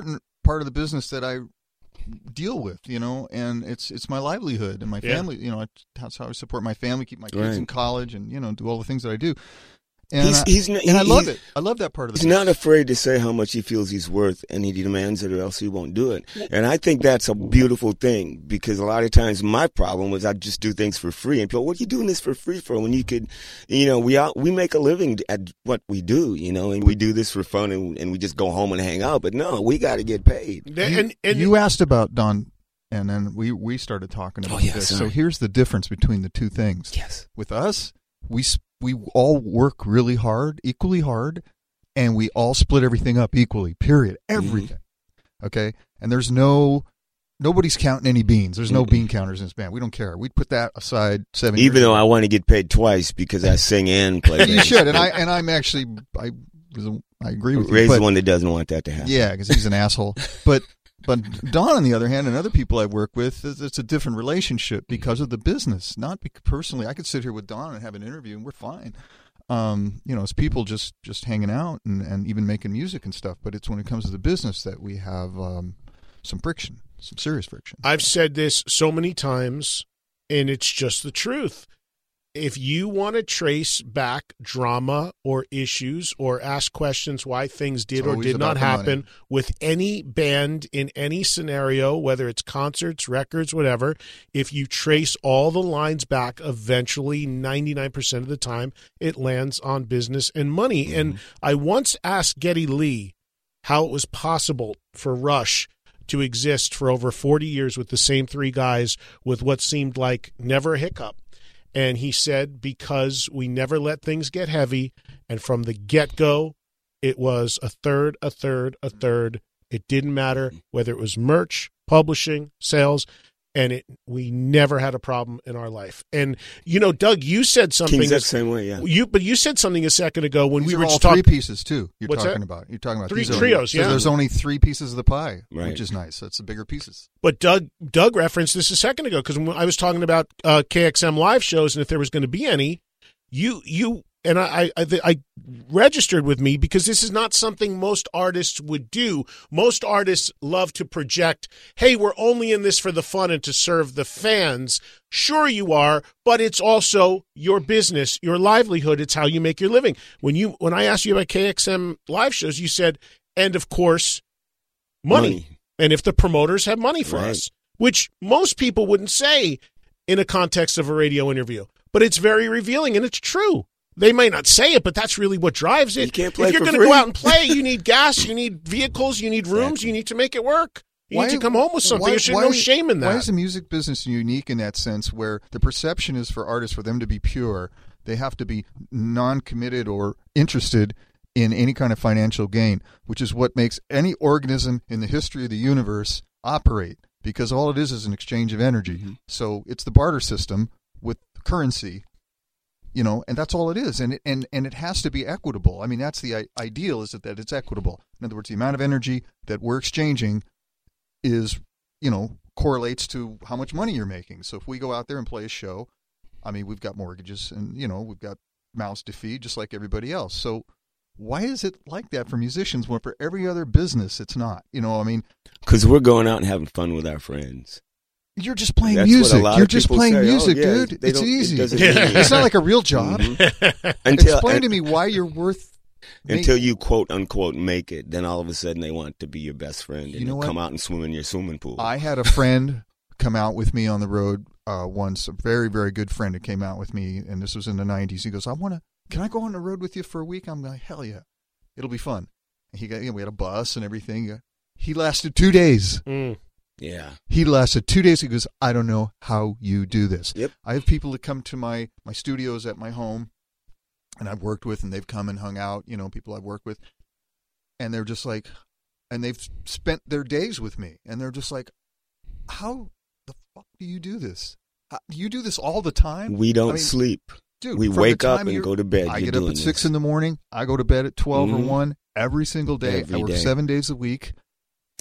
Speaker 7: part of the business that I deal with, and it's my livelihood and my family. That's how I support my family, keep my kids in college, and do all the things that I do. And I love it. I love that part of the business.
Speaker 8: He's not afraid to say how much he feels he's worth, and he demands it, or else he won't do it. And I think that's a beautiful thing, because a lot of times my problem was I just do things for free, and people, what are you doing this for free for? When you could, we make a living at what we do, and we do this for fun, and we just go home and hang out. But no, we got to get paid.
Speaker 7: And you asked about Don, and then we started talking about this. Sorry. So here's the difference between the two things.
Speaker 8: Yes,
Speaker 7: with us, we all work really hard, equally hard, and we all split everything up equally, period. Everything. Okay? And there's nobody's counting any beans. There's no bean counters in this band. We don't care. We'd put that aside 7 years
Speaker 8: Even though
Speaker 7: ago.
Speaker 8: I want to get paid twice because I sing and play.
Speaker 7: You should, and I'm actually, I agree with you.
Speaker 8: Ray's the one that doesn't want that to happen.
Speaker 7: Yeah, because he's an asshole. But Don, on the other hand, and other people I work with, it's a different relationship because of the business, not personally. I could sit here with Don and have an interview, and we're fine. As people just hanging out and even making music and stuff. But it's when it comes to the business that we have some friction, some serious friction.
Speaker 4: I've said this so many times, and it's just the truth. If you want to trace back drama or issues or ask questions why things did or did not happen with any band in any scenario, whether it's concerts, records, whatever, if you trace all the lines back, eventually 99% of the time it lands on business and money. Mm-hmm. And I once asked Geddy Lee how it was possible for Rush to exist for over 40 years with the same three guys with what seemed like never a hiccup. And he said, because we never let things get heavy, and from the get-go, it was a third. It didn't matter whether it was merch, publishing, sales, and we never had a problem in our life. And, Doug, you said something.
Speaker 8: King's that same way, yeah.
Speaker 4: But you said something a second ago when
Speaker 7: these
Speaker 4: we were
Speaker 7: all
Speaker 4: just talking.
Speaker 7: 3 pieces, too, you're
Speaker 4: What's
Speaker 7: talking
Speaker 4: that?
Speaker 7: about. You're talking about
Speaker 4: 3
Speaker 7: these
Speaker 4: trios,
Speaker 7: yeah. So there's only 3 pieces of the pie,
Speaker 8: right,
Speaker 7: which is nice. That's the bigger pieces.
Speaker 4: But Doug referenced this a second ago, because when I was talking about KXM live shows and if there was going to be any, you and I registered with me, because this is not something most artists would do. Most artists love to project, hey, we're only in this for the fun and to serve the fans. Sure you are, but it's also your business, your livelihood. It's how you make your living. When I asked you about KXM live shows, you said, and of course, money. And if the promoters have money for us, which most people wouldn't say in a context of a radio interview, but it's very revealing, and it's true. They may not say it, but that's really what drives it.
Speaker 8: You can't play
Speaker 4: if you're
Speaker 8: for
Speaker 4: going to
Speaker 8: free.
Speaker 4: go out and play, you need gas, you need vehicles, you need rooms, you need to make it work. You need to come home with something. There's no shame in that.
Speaker 7: Why is the music business unique in that sense, where the perception is for artists, for them to be pure, they have to be non-committed or interested in any kind of financial gain, which is what makes any organism in the history of the universe operate, because all it is an exchange of energy. Mm-hmm. So it's the barter system with currency. And that's all it is, and it has to be equitable. I mean, that's the ideal, is that it's equitable. In other words, the amount of energy that we're exchanging is, correlates to how much money you're making. So if we go out there and play a show, I mean, we've got mortgages and we've got mouths to feed, just like everybody else. So why is it like that for musicians when for every other business it's not?
Speaker 8: Because we're going out and having fun with our friends.
Speaker 7: You're just playing music. You're just playing music, dude. It's easy. It's not like a real job. Mm-hmm. Explain to me why you're worth.
Speaker 8: Until you quote unquote make it, then all of a sudden they want to be your best friend and come out and swim in your swimming pool.
Speaker 7: I had a friend come out with me on the road once, a very, very good friend who came out with me, and this was in the 90s. He goes, can I go on the road with you for a week? I'm like, hell yeah, it'll be fun. And we had a bus and everything. He lasted 2 days.
Speaker 4: Mm.
Speaker 8: Yeah.
Speaker 7: He lasted 2 days. He goes, I don't know how you do this.
Speaker 8: Yep.
Speaker 7: I have people that come to my studios at my home, and I've worked with, and they've come and hung out, people I've worked with, and they're just like, and they've spent their days with me, and they're just like, how the fuck do you do this? Do you do this all the time?
Speaker 8: We don't sleep.
Speaker 7: Dude,
Speaker 8: we wake up and go to bed.
Speaker 7: I get up at 6 in the morning. I go to bed at 12 or 1 every single day.
Speaker 8: Every
Speaker 7: I work
Speaker 8: day.
Speaker 7: 7 days a week.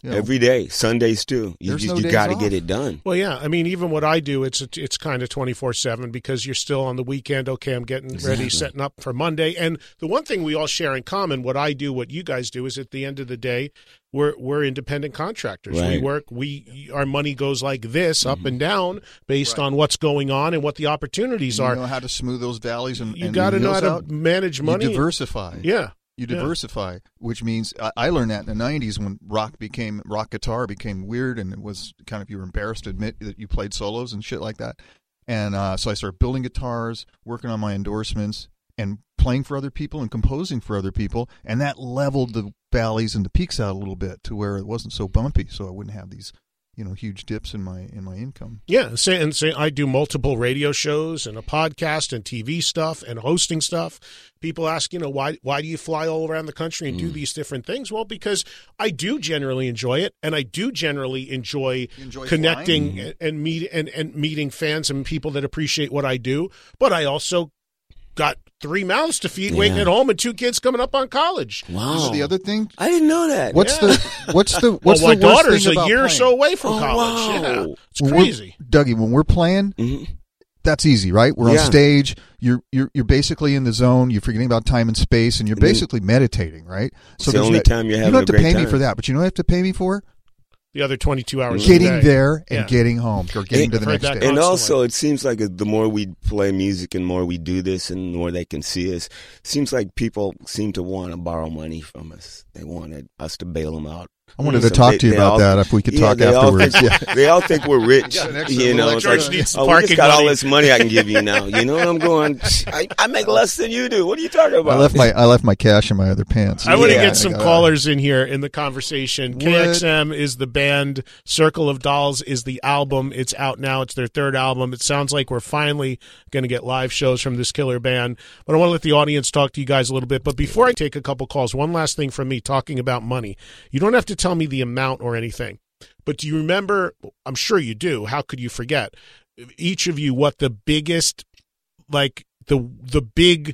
Speaker 8: Every day, Sundays too. You
Speaker 7: There's no days
Speaker 8: got to
Speaker 7: off.
Speaker 8: get it done.
Speaker 4: Well, yeah. I mean, even what I do, it's kind of 24/7 because you're still on the weekend. Okay, I'm getting ready, setting up for Monday. And the one thing we all share in common, what I do, what you guys do, is at the end of the day, we're independent contractors.
Speaker 8: Right.
Speaker 4: We work. Our money goes like this, up and down, based on what's going on and what the opportunities
Speaker 7: You
Speaker 4: are.
Speaker 7: know how to smooth those valleys and
Speaker 4: You got to know how
Speaker 7: hills
Speaker 4: to manage money.
Speaker 7: You diversify.
Speaker 4: Yeah.
Speaker 7: You diversify, which means I learned that in the 90s when rock guitar became weird, and it was kind of, you were embarrassed to admit that you played solos and shit like that. And so I started building guitars, working on my endorsements, and playing for other people and composing for other people, and that leveled the valleys and the peaks out a little bit to where it wasn't so bumpy, so I wouldn't have these huge dips in my income.
Speaker 4: Yeah, say I do multiple radio shows and a podcast and TV stuff and hosting stuff. People ask, why do you fly all around the country and do these different things? Well, because I do generally enjoy it, and I do generally enjoy connecting and meeting fans and people that appreciate what I do. But I also got 3 mouths to feed waiting at home and 2 kids coming up on college.
Speaker 8: Wow.
Speaker 7: This is the other thing.
Speaker 8: I didn't know that.
Speaker 7: What's the
Speaker 4: Well, my
Speaker 7: worst
Speaker 4: daughter's
Speaker 7: thing
Speaker 4: a
Speaker 7: about
Speaker 4: year or
Speaker 7: playing?
Speaker 4: so away from
Speaker 8: Oh,
Speaker 4: college.
Speaker 8: wow.
Speaker 4: Yeah, it's crazy.
Speaker 7: Dougie, when we're playing, that's easy, right? We're on stage. You're basically in the zone. You're forgetting about time and space, and you're basically meditating, right?
Speaker 8: So the only time you're having
Speaker 7: you don't have to
Speaker 8: a great
Speaker 7: pay me
Speaker 8: time.
Speaker 7: for that, but you know what you have to pay me for?
Speaker 4: The other 22 hours
Speaker 7: Getting
Speaker 4: of the day.
Speaker 7: there and
Speaker 4: Yeah.
Speaker 7: getting home or getting to the
Speaker 4: I've heard
Speaker 7: next
Speaker 4: that
Speaker 7: day.
Speaker 8: And
Speaker 4: constantly.
Speaker 8: also, it seems like the more we play music and more we do this and more they can see us, it seems like people seem to want to borrow money from us. They wanted us to bail them out.
Speaker 7: I wanted to talk to you about that if we could talk
Speaker 8: they
Speaker 7: afterwards.
Speaker 8: They all think we're rich.
Speaker 7: Got an extra
Speaker 8: You know,
Speaker 7: little
Speaker 8: it's
Speaker 7: extra-
Speaker 8: like,
Speaker 4: needs
Speaker 8: we
Speaker 4: parking
Speaker 8: just got all
Speaker 4: money.
Speaker 8: this money I can give you now. You know what I'm going? I make less than you do. What are you talking about?
Speaker 7: I left my cash in my other pants.
Speaker 4: I want to
Speaker 8: Yeah.
Speaker 4: get some callers in here in the conversation. KXM is the band. Circle of Dolls is the album. It's out now. It's their 3rd album. It sounds like we're finally going to get live shows from this killer band. But I want to let the audience talk to you guys a little bit. But before I take a couple calls, one last thing from me talking about money. You don't have to tell me the amount or anything. But do you remember, I'm sure you do, how could you forget, each of you, what the biggest, like, the big,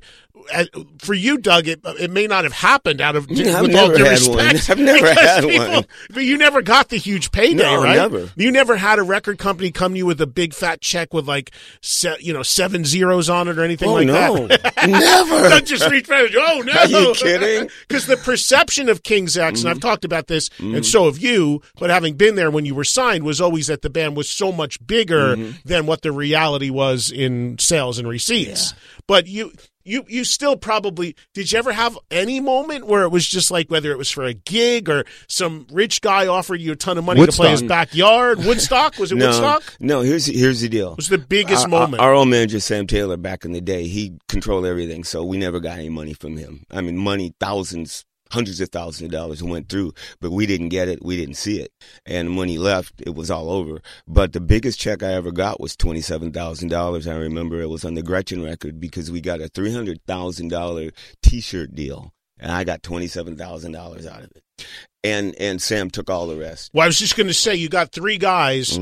Speaker 4: for you, Doug, it may not have happened out of,
Speaker 8: Yeah, I've
Speaker 4: with all
Speaker 8: never
Speaker 4: due
Speaker 8: had
Speaker 4: respect.
Speaker 8: one. I've never
Speaker 4: because
Speaker 8: had
Speaker 4: people-
Speaker 8: one.
Speaker 4: But you never got the huge payday,
Speaker 8: No,
Speaker 4: right?
Speaker 8: never.
Speaker 4: You never had a record company come to you with a big fat check with like, 7 zeros on it or anything like that.
Speaker 8: Never.
Speaker 4: Don't just reach back and go, oh, no.
Speaker 8: Are you kidding?
Speaker 4: Because the perception of King's X, and I've talked about this, and so have you, but having been there when you were signed, was always that the band was so much bigger than what the reality was in sales and receipts. But you still probably, did you ever have any moment where it was just like, whether it was for a gig or some rich guy offered you a ton of money to play his backyard? Woodstock? Was it Woodstock?
Speaker 8: No, here's the deal.
Speaker 4: It was the biggest moment.
Speaker 8: Our old manager, Sam Taylor, back in the day, he controlled everything, so we never got any money from him. I mean, money, hundreds of thousands of dollars went through, but we didn't get it. We didn't see it. And when he left, it was all over. But the biggest check I ever got was $27,000. I remember it was on the Gretchen record because we got a $300,000 T-shirt deal, and I got $27,000 out of it. And Sam took all the rest.
Speaker 4: Well, I was just going to say, you got 3 guys,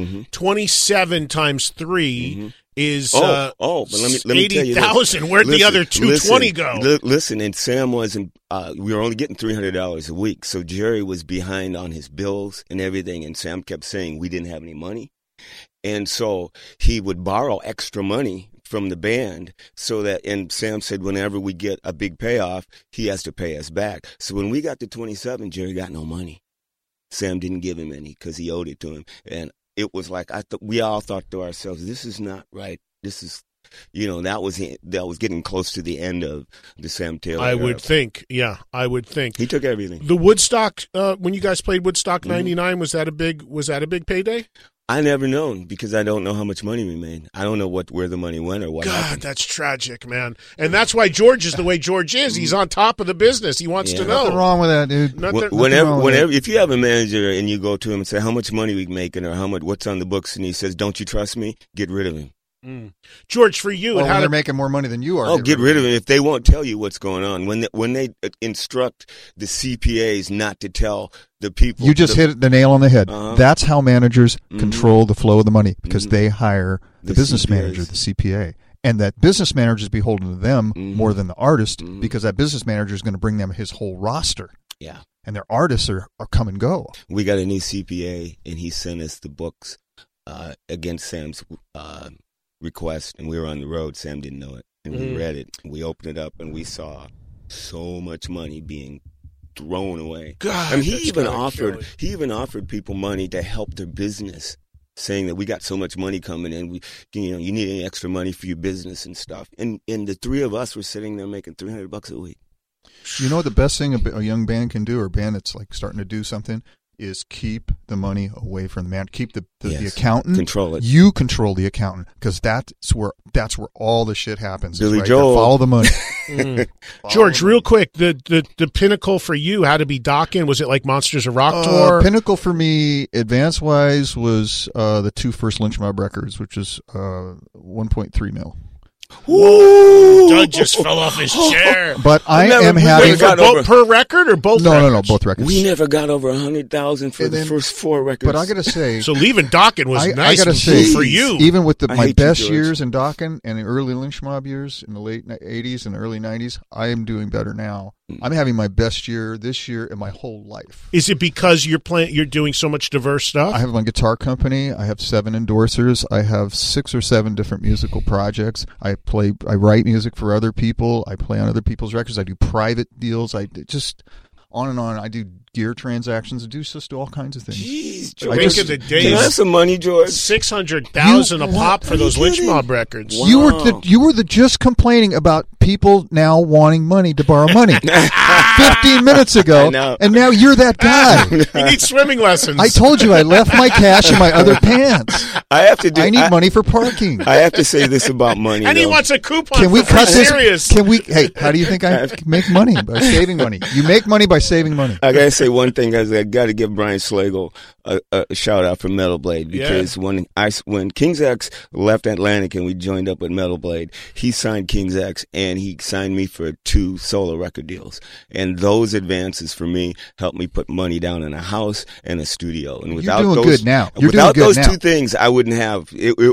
Speaker 4: 27 times 3 is
Speaker 8: but let me tell you this.
Speaker 4: 80,000. Where'd the other 220 go?
Speaker 8: Listen, and Sam wasn't. We were only getting $300 a week, so Jerry was behind on his bills and everything. And Sam kept saying we didn't have any money, and so he would borrow extra money from the band so that. And Sam said whenever we get a big payoff, he has to pay us back. So when we got to 27, Jerry got no money. Sam didn't give him any because he owed it to him, and it was like we all thought to ourselves, this is not right. This is, that was getting close to the end of the Sam Taylor
Speaker 4: I
Speaker 8: era.
Speaker 4: would think. Yeah, I would think.
Speaker 8: He took everything.
Speaker 4: The Woodstock, when you guys played Woodstock 99, was that a big payday?
Speaker 8: I never known because I don't know how much money we made. I don't know where the money went or what
Speaker 4: God,
Speaker 8: happened.
Speaker 4: that's tragic, man. And that's why George is the way George is. He's on top of the business. He wants to know.
Speaker 7: Nothing wrong with that, dude.
Speaker 8: Whenever, if you have a manager and you go to him and say, how much money we making or what's on the books, and he says, don't you trust me? Get rid of him.
Speaker 4: George, for you,
Speaker 7: Well, when they're making more money than you are.
Speaker 8: Get rid of him if they won't tell you what's going on. When they instruct the CPAs not to tell the people.
Speaker 7: You just hit the nail on the head. That's how managers control the flow of the money because they hire the business
Speaker 8: CPAs.
Speaker 7: manager, the CPA. And that business manager is beholden to them more than the artist because that business manager is going to bring them his whole roster.
Speaker 8: Yeah.
Speaker 7: and their artists are come and go.
Speaker 8: We got a new CPA, and he sent us the books against Sam's request, and we were on the road. Sam didn't know it, and we read it. We opened it up, and we saw so much money being thrown away.
Speaker 4: God,
Speaker 8: I mean, he even offered people money to help their business, saying that we got so much money coming in, you need any extra money for your business and stuff. And the three of us were sitting there making $300 a week.
Speaker 7: You know what the best thing a young band can do, or a band that's like starting to do something, is keep the money away from the man. Keep the accountant.
Speaker 8: Control it.
Speaker 7: You control the accountant, because that's where all the shit happens.
Speaker 8: Billy
Speaker 7: right?
Speaker 8: Joel.
Speaker 7: Follow the money.
Speaker 4: George, real quick, the pinnacle for you had to be Dokken. Was it like Monsters of Rock tour?
Speaker 7: Pinnacle for me, advance-wise, was the 2 first Lynch Mob records, which is 1.3 mil.
Speaker 4: Whoa! Doug just fell off his chair.
Speaker 7: But I am having...
Speaker 4: Wait, for both per record or both records?
Speaker 7: No, both records.
Speaker 8: We never got over 100,000 for the first 4 records.
Speaker 7: But I got to say...
Speaker 4: So leaving Dokken was nice
Speaker 7: I gotta say,
Speaker 4: for you.
Speaker 7: Even with my best
Speaker 8: George.
Speaker 7: years in Dokken and the early Lynch Mob years in the late 80s and early 90s, I am doing better now. I'm having my best year this year in my whole life.
Speaker 4: Is it because you're doing so much diverse stuff?
Speaker 7: I have my guitar company. I have 7 endorsers. I have 6 or 7 different musical projects. I write music for other people. I play on other people's records. I do private deals. I just on and on. I do gear transactions. I do just all kinds of things.
Speaker 8: Jeez,
Speaker 4: Think
Speaker 8: George.
Speaker 4: of the days.
Speaker 8: Can I have some money, George?
Speaker 4: 600,000 a pop for those Lynch Mob records.
Speaker 8: Wow.
Speaker 7: You were just complaining about people now wanting money to borrow money 15 minutes ago, and now you're that guy.
Speaker 4: You need swimming lessons.
Speaker 7: I told you I left my cash in my other pants. I need money for parking.
Speaker 8: I have to say this about money.
Speaker 4: And he
Speaker 8: though.
Speaker 4: wants a coupon.
Speaker 7: Can we
Speaker 4: for
Speaker 7: cut this?
Speaker 4: serious.
Speaker 7: Hey, how do you think I make money? By saving money. You make money by saving money.
Speaker 8: I gotta say one thing, guys. I gotta give Brian Slagle a shout out for Metal Blade, because when King's X left Atlantic and we joined up with Metal Blade, he signed King's X and he signed me for 2 solo record deals. And those advances for me helped me put money down in a house and a studio. And without
Speaker 7: You're doing
Speaker 8: those,
Speaker 7: good now.
Speaker 8: without those 2 things, I wouldn't have.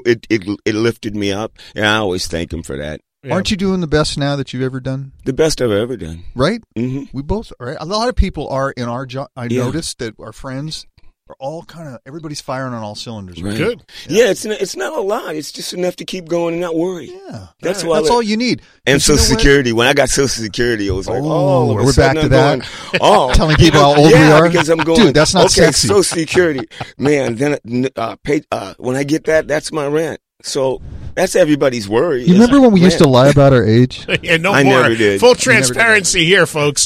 Speaker 8: It lifted me up, and I always thank him for that.
Speaker 4: Yeah.
Speaker 7: Aren't you doing the best now that you've ever done?
Speaker 8: The best I've ever done.
Speaker 7: Right?
Speaker 8: Mm-hmm.
Speaker 7: We both, right? A lot of people are in our job. I noticed that our friends are all everybody's firing on all cylinders.
Speaker 8: Right.
Speaker 4: Good.
Speaker 8: Yeah, it's not a lot. It's just enough to keep going and not worry.
Speaker 7: Yeah.
Speaker 8: That's
Speaker 7: all you need.
Speaker 8: And Social Security. When I got Social Security, it was like,
Speaker 7: we're back to that.
Speaker 8: Going,
Speaker 7: telling people how old we are.
Speaker 8: Because I'm going,
Speaker 7: dude, that's not sexy.
Speaker 8: Social Security, man. Then when I get that, that's my rent. So that's everybody's worry.
Speaker 7: You remember when we used to lie about our age?
Speaker 4: Yeah,
Speaker 8: I
Speaker 4: more.
Speaker 8: never did.
Speaker 4: Full transparency here, folks.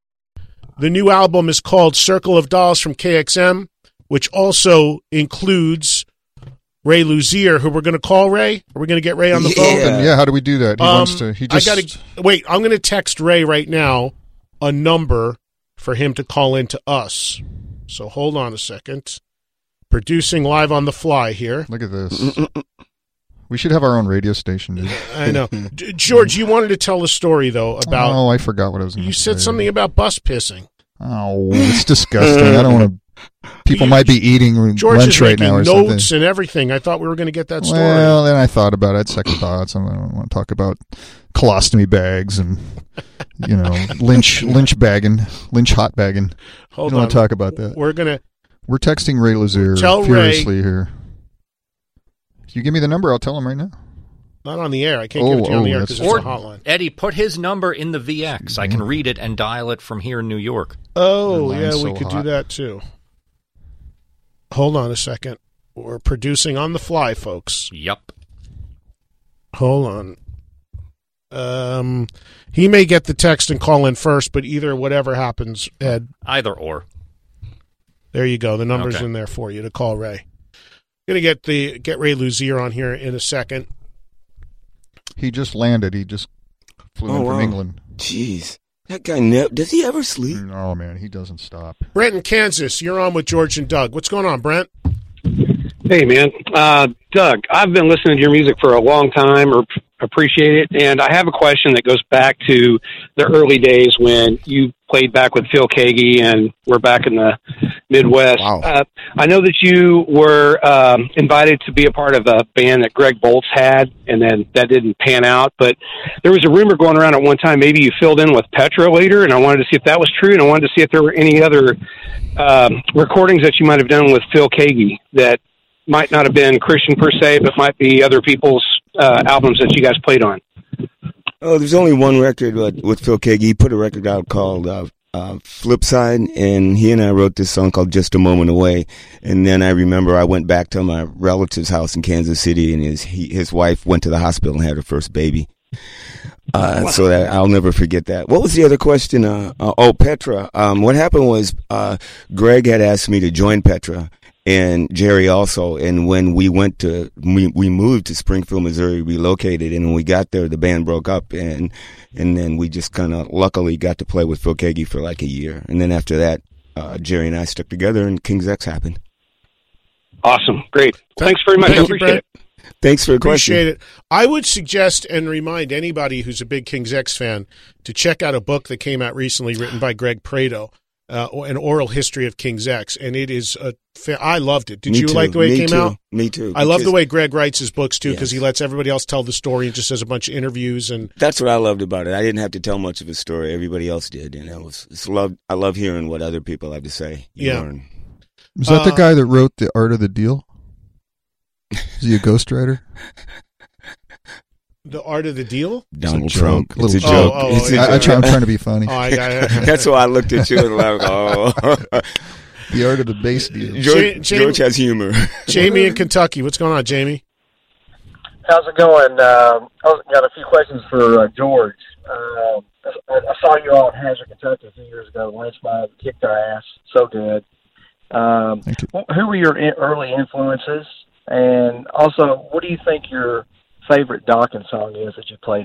Speaker 4: The new album is called Circle of Dolls from KXM, which also includes Ray Luzier, who we're going to call Ray. Are we going to get Ray on the phone?
Speaker 7: Yeah, how do we do that? He wants to. He just.
Speaker 4: Wait, I'm going to text Ray right now a number for him to call in to us. So hold on a second. Producing live on the fly here.
Speaker 7: Look at this. We should have our own radio station, dude.
Speaker 4: I know. George, you wanted to tell a story, though, about...
Speaker 7: Oh, I forgot what I was going to say.
Speaker 4: You said something about bus pissing.
Speaker 7: Oh, it's disgusting. I don't want to... People might be eating
Speaker 4: George
Speaker 7: lunch right now or something.
Speaker 4: George is making notes and everything. I thought we were going to get that story.
Speaker 7: Well, then I thought about it. I had second thoughts. I don't want to talk about colostomy bags and, lynch bagging, lynch hot bagging.
Speaker 4: Hold
Speaker 7: on.
Speaker 4: on.
Speaker 7: Want to talk about that.
Speaker 4: We're
Speaker 7: texting Ray Luzier furiously here. If you give me the number, I'll tell him right now.
Speaker 4: Not on the air. I can't give it to you on the air because it's a hotline.
Speaker 9: Eddie, put his number in the VX. I can read it and dial it from here in New York.
Speaker 4: Oh, yeah, we could do that too. Hold on a second. We're producing on the fly, folks.
Speaker 9: Yep.
Speaker 4: Hold on. He may get the text and call in first, but whatever happens, Ed.
Speaker 9: Either or.
Speaker 4: There you go. The number's in there for you to call Ray. Going to get Ray Luzier on here in a second.
Speaker 7: He just landed. He just flew in from England.
Speaker 8: Jeez. That guy, does he ever sleep?
Speaker 7: Oh, man, he doesn't stop.
Speaker 4: Brent in Kansas, you're on with George and Doug. What's going on, Brent?
Speaker 10: Hey, man. Doug, I've been listening to your music for a long time, appreciate it, and I have a question that goes back to the early days when you played back with Phil Kagi, and we're back in the Midwest.
Speaker 7: Wow.
Speaker 10: I know that you were invited to be a part of a band that Greg Bolts had, and then that didn't pan out. But there was a rumor going around at one time maybe you filled in with Petra later, and I wanted to see if that was true, and I wanted to see if there were any other recordings that you might have done with Phil Kagi that might not have been Christian per se, but might be other people's albums that you guys played on.
Speaker 8: Oh, there's only one record with Phil Kagi. He put a record out called Flipside, and he and I wrote this song called Just a Moment Away. And then I remember I went back to my relative's house in Kansas City, and his wife went to the hospital and had her first baby. So that I'll never forget that. What was the other question? Petra. What happened was Greg had asked me to join Petra, and Jerry also. And when we moved to Springfield, Missouri, relocated, and when we got there, the band broke up, and then we just kind of luckily got to play with Phil Kagi for like a year. And then after that, Jerry and I stuck together, and King's X happened.
Speaker 10: Awesome. Great. Thanks very much. I appreciate it.
Speaker 8: Thanks for the question.
Speaker 4: Appreciate it. I would suggest and remind anybody who's a big King's X fan to check out a book that came out recently written by Greg Prado, an oral history of King's X, and it is I loved it. Did you like the way it came out?
Speaker 8: Me too.
Speaker 4: I love the way Greg writes his books too, because he lets everybody else tell the story and just does a bunch of interviews. And
Speaker 8: that's what I loved about it. I didn't have to tell much of a story; everybody else did, and I love hearing what other people have to say. Learn.
Speaker 7: Was that the guy that wrote The Art of the Deal? Is he a ghostwriter?
Speaker 4: The Art of the Deal?
Speaker 8: Donald Trump.
Speaker 7: It's a
Speaker 8: joke.
Speaker 7: I'm trying to be funny.
Speaker 8: That's why I looked at you and laughed.
Speaker 7: The Art of the Bass Deal.
Speaker 8: George has humor.
Speaker 4: Jamie in Kentucky. What's going on, Jamie?
Speaker 11: How's it going? I've got a few questions for George. I saw you all in Hazard, Kentucky a few years ago. Lynch Mob kicked our ass. So good.
Speaker 7: Thank you.
Speaker 11: Who were your early influences? And also, what do you think your favorite Dokken song is that you played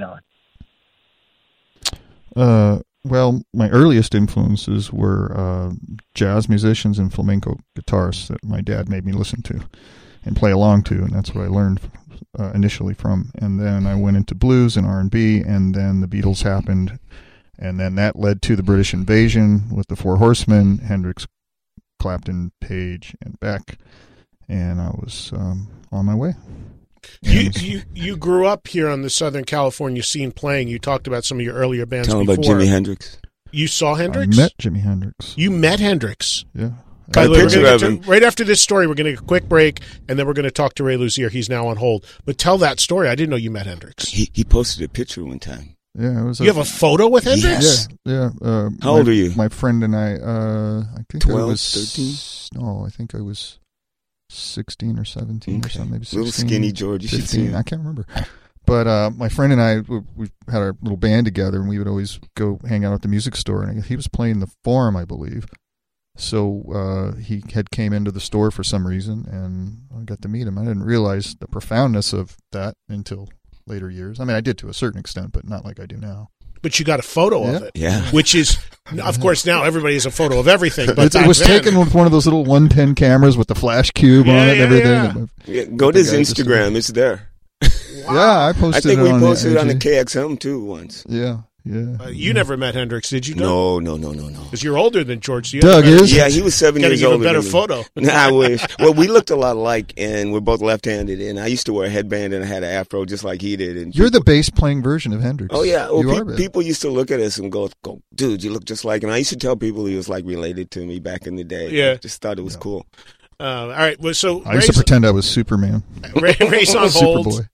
Speaker 11: on?
Speaker 7: Well, my earliest influences were jazz musicians and flamenco guitarists that my dad made me listen to and play along to, and that's what I learned initially from. And then I went into blues and R&B, and then the Beatles happened, and then that led to the British Invasion with the Four Horsemen, Hendrix, Clapton, Page, and Beck. And I was on my way.
Speaker 4: You grew up here on the Southern California scene playing. You talked about some of your earlier bands
Speaker 8: Tell
Speaker 4: before.
Speaker 8: about Jimi Hendrix.
Speaker 4: You saw Hendrix?
Speaker 7: I met Jimi Hendrix.
Speaker 4: You met Hendrix?
Speaker 7: Yeah.
Speaker 4: By the way, right after this story, we're going to get a quick break, and then we're going to talk to Ray Luzier. He's now on hold. But tell that story. I didn't know you met Hendrix.
Speaker 8: He posted a picture one time.
Speaker 7: Yeah,
Speaker 4: you have a photo with Hendrix?
Speaker 7: Yeah.
Speaker 8: How old are you?
Speaker 7: My friend and I think
Speaker 8: 12,
Speaker 7: I was
Speaker 8: 13?
Speaker 7: No, I think I was 16 or 17 or something, maybe 16.
Speaker 8: Little skinny George, you
Speaker 7: 15,
Speaker 8: should see him.
Speaker 7: I can't remember. But my friend and I, we had our little band together, and we would always go hang out at the music store. And he was playing the Forum, I believe. So he had came into the store for some reason, and I got to meet him. I didn't realize the profoundness of that until later years. I mean, I did to a certain extent, but not like I do now.
Speaker 4: But you got a photo of it,
Speaker 8: yeah.
Speaker 4: Which is, of course, now everybody has a photo of everything. But
Speaker 7: it was taken with one of those little 110 cameras with the flash cube on it and everything.
Speaker 8: Yeah, go to his Instagram; it's there.
Speaker 7: Wow. Yeah, I posted.
Speaker 8: I think we posted it on the
Speaker 7: AG.
Speaker 8: KXM too once.
Speaker 7: Yeah.
Speaker 4: You never met Hendrix, did you?
Speaker 8: No.
Speaker 4: Because you're older than George. So
Speaker 7: Doug is.
Speaker 8: Yeah, he was 7 years older.
Speaker 4: Got a better photo.
Speaker 8: I wish. Well, we looked a lot alike, and we're both left-handed. And I used to wear a headband, and I had an afro just like he did. And
Speaker 7: you're the bass-playing version of Hendrix.
Speaker 8: Oh yeah. Well,
Speaker 7: you
Speaker 8: people used to look at us and go, "Dude, you look just like him." I used to tell people he was like related to me back in the day.
Speaker 4: Yeah.
Speaker 8: I just thought it was cool.
Speaker 4: All right. Well, so
Speaker 7: I used to pretend I was Superman.
Speaker 4: Ray's on hold.
Speaker 7: Superboy.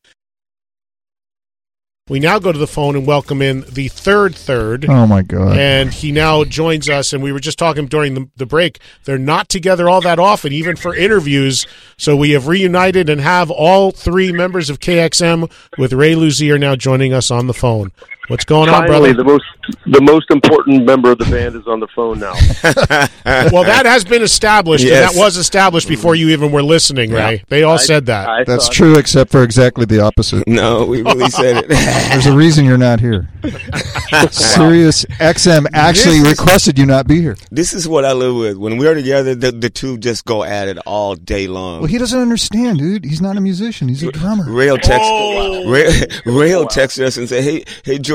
Speaker 4: We now go to the phone and welcome in the third.
Speaker 7: Oh, my God.
Speaker 4: And he now joins us, and we were just talking during the break. They're not together all that often, even for interviews. So we have reunited and have all three members of KXM with Ray Luzier now joining us on the phone. What's going on, brother?
Speaker 12: The most important member of the band is on the phone now.
Speaker 4: Well, that has been established, and that was established before you even were listening, Ray. Yeah. They all said that.
Speaker 7: That's true, except for exactly the opposite.
Speaker 8: No, we really said it.
Speaker 7: There's a reason you're not here. Sirius XM actually requested you not be here.
Speaker 8: This is what I live with. When we're together, the two just go at it all day long.
Speaker 7: Well, he doesn't understand, dude. He's not a musician. He's a drummer.
Speaker 8: Ray will text us and say, hey, George,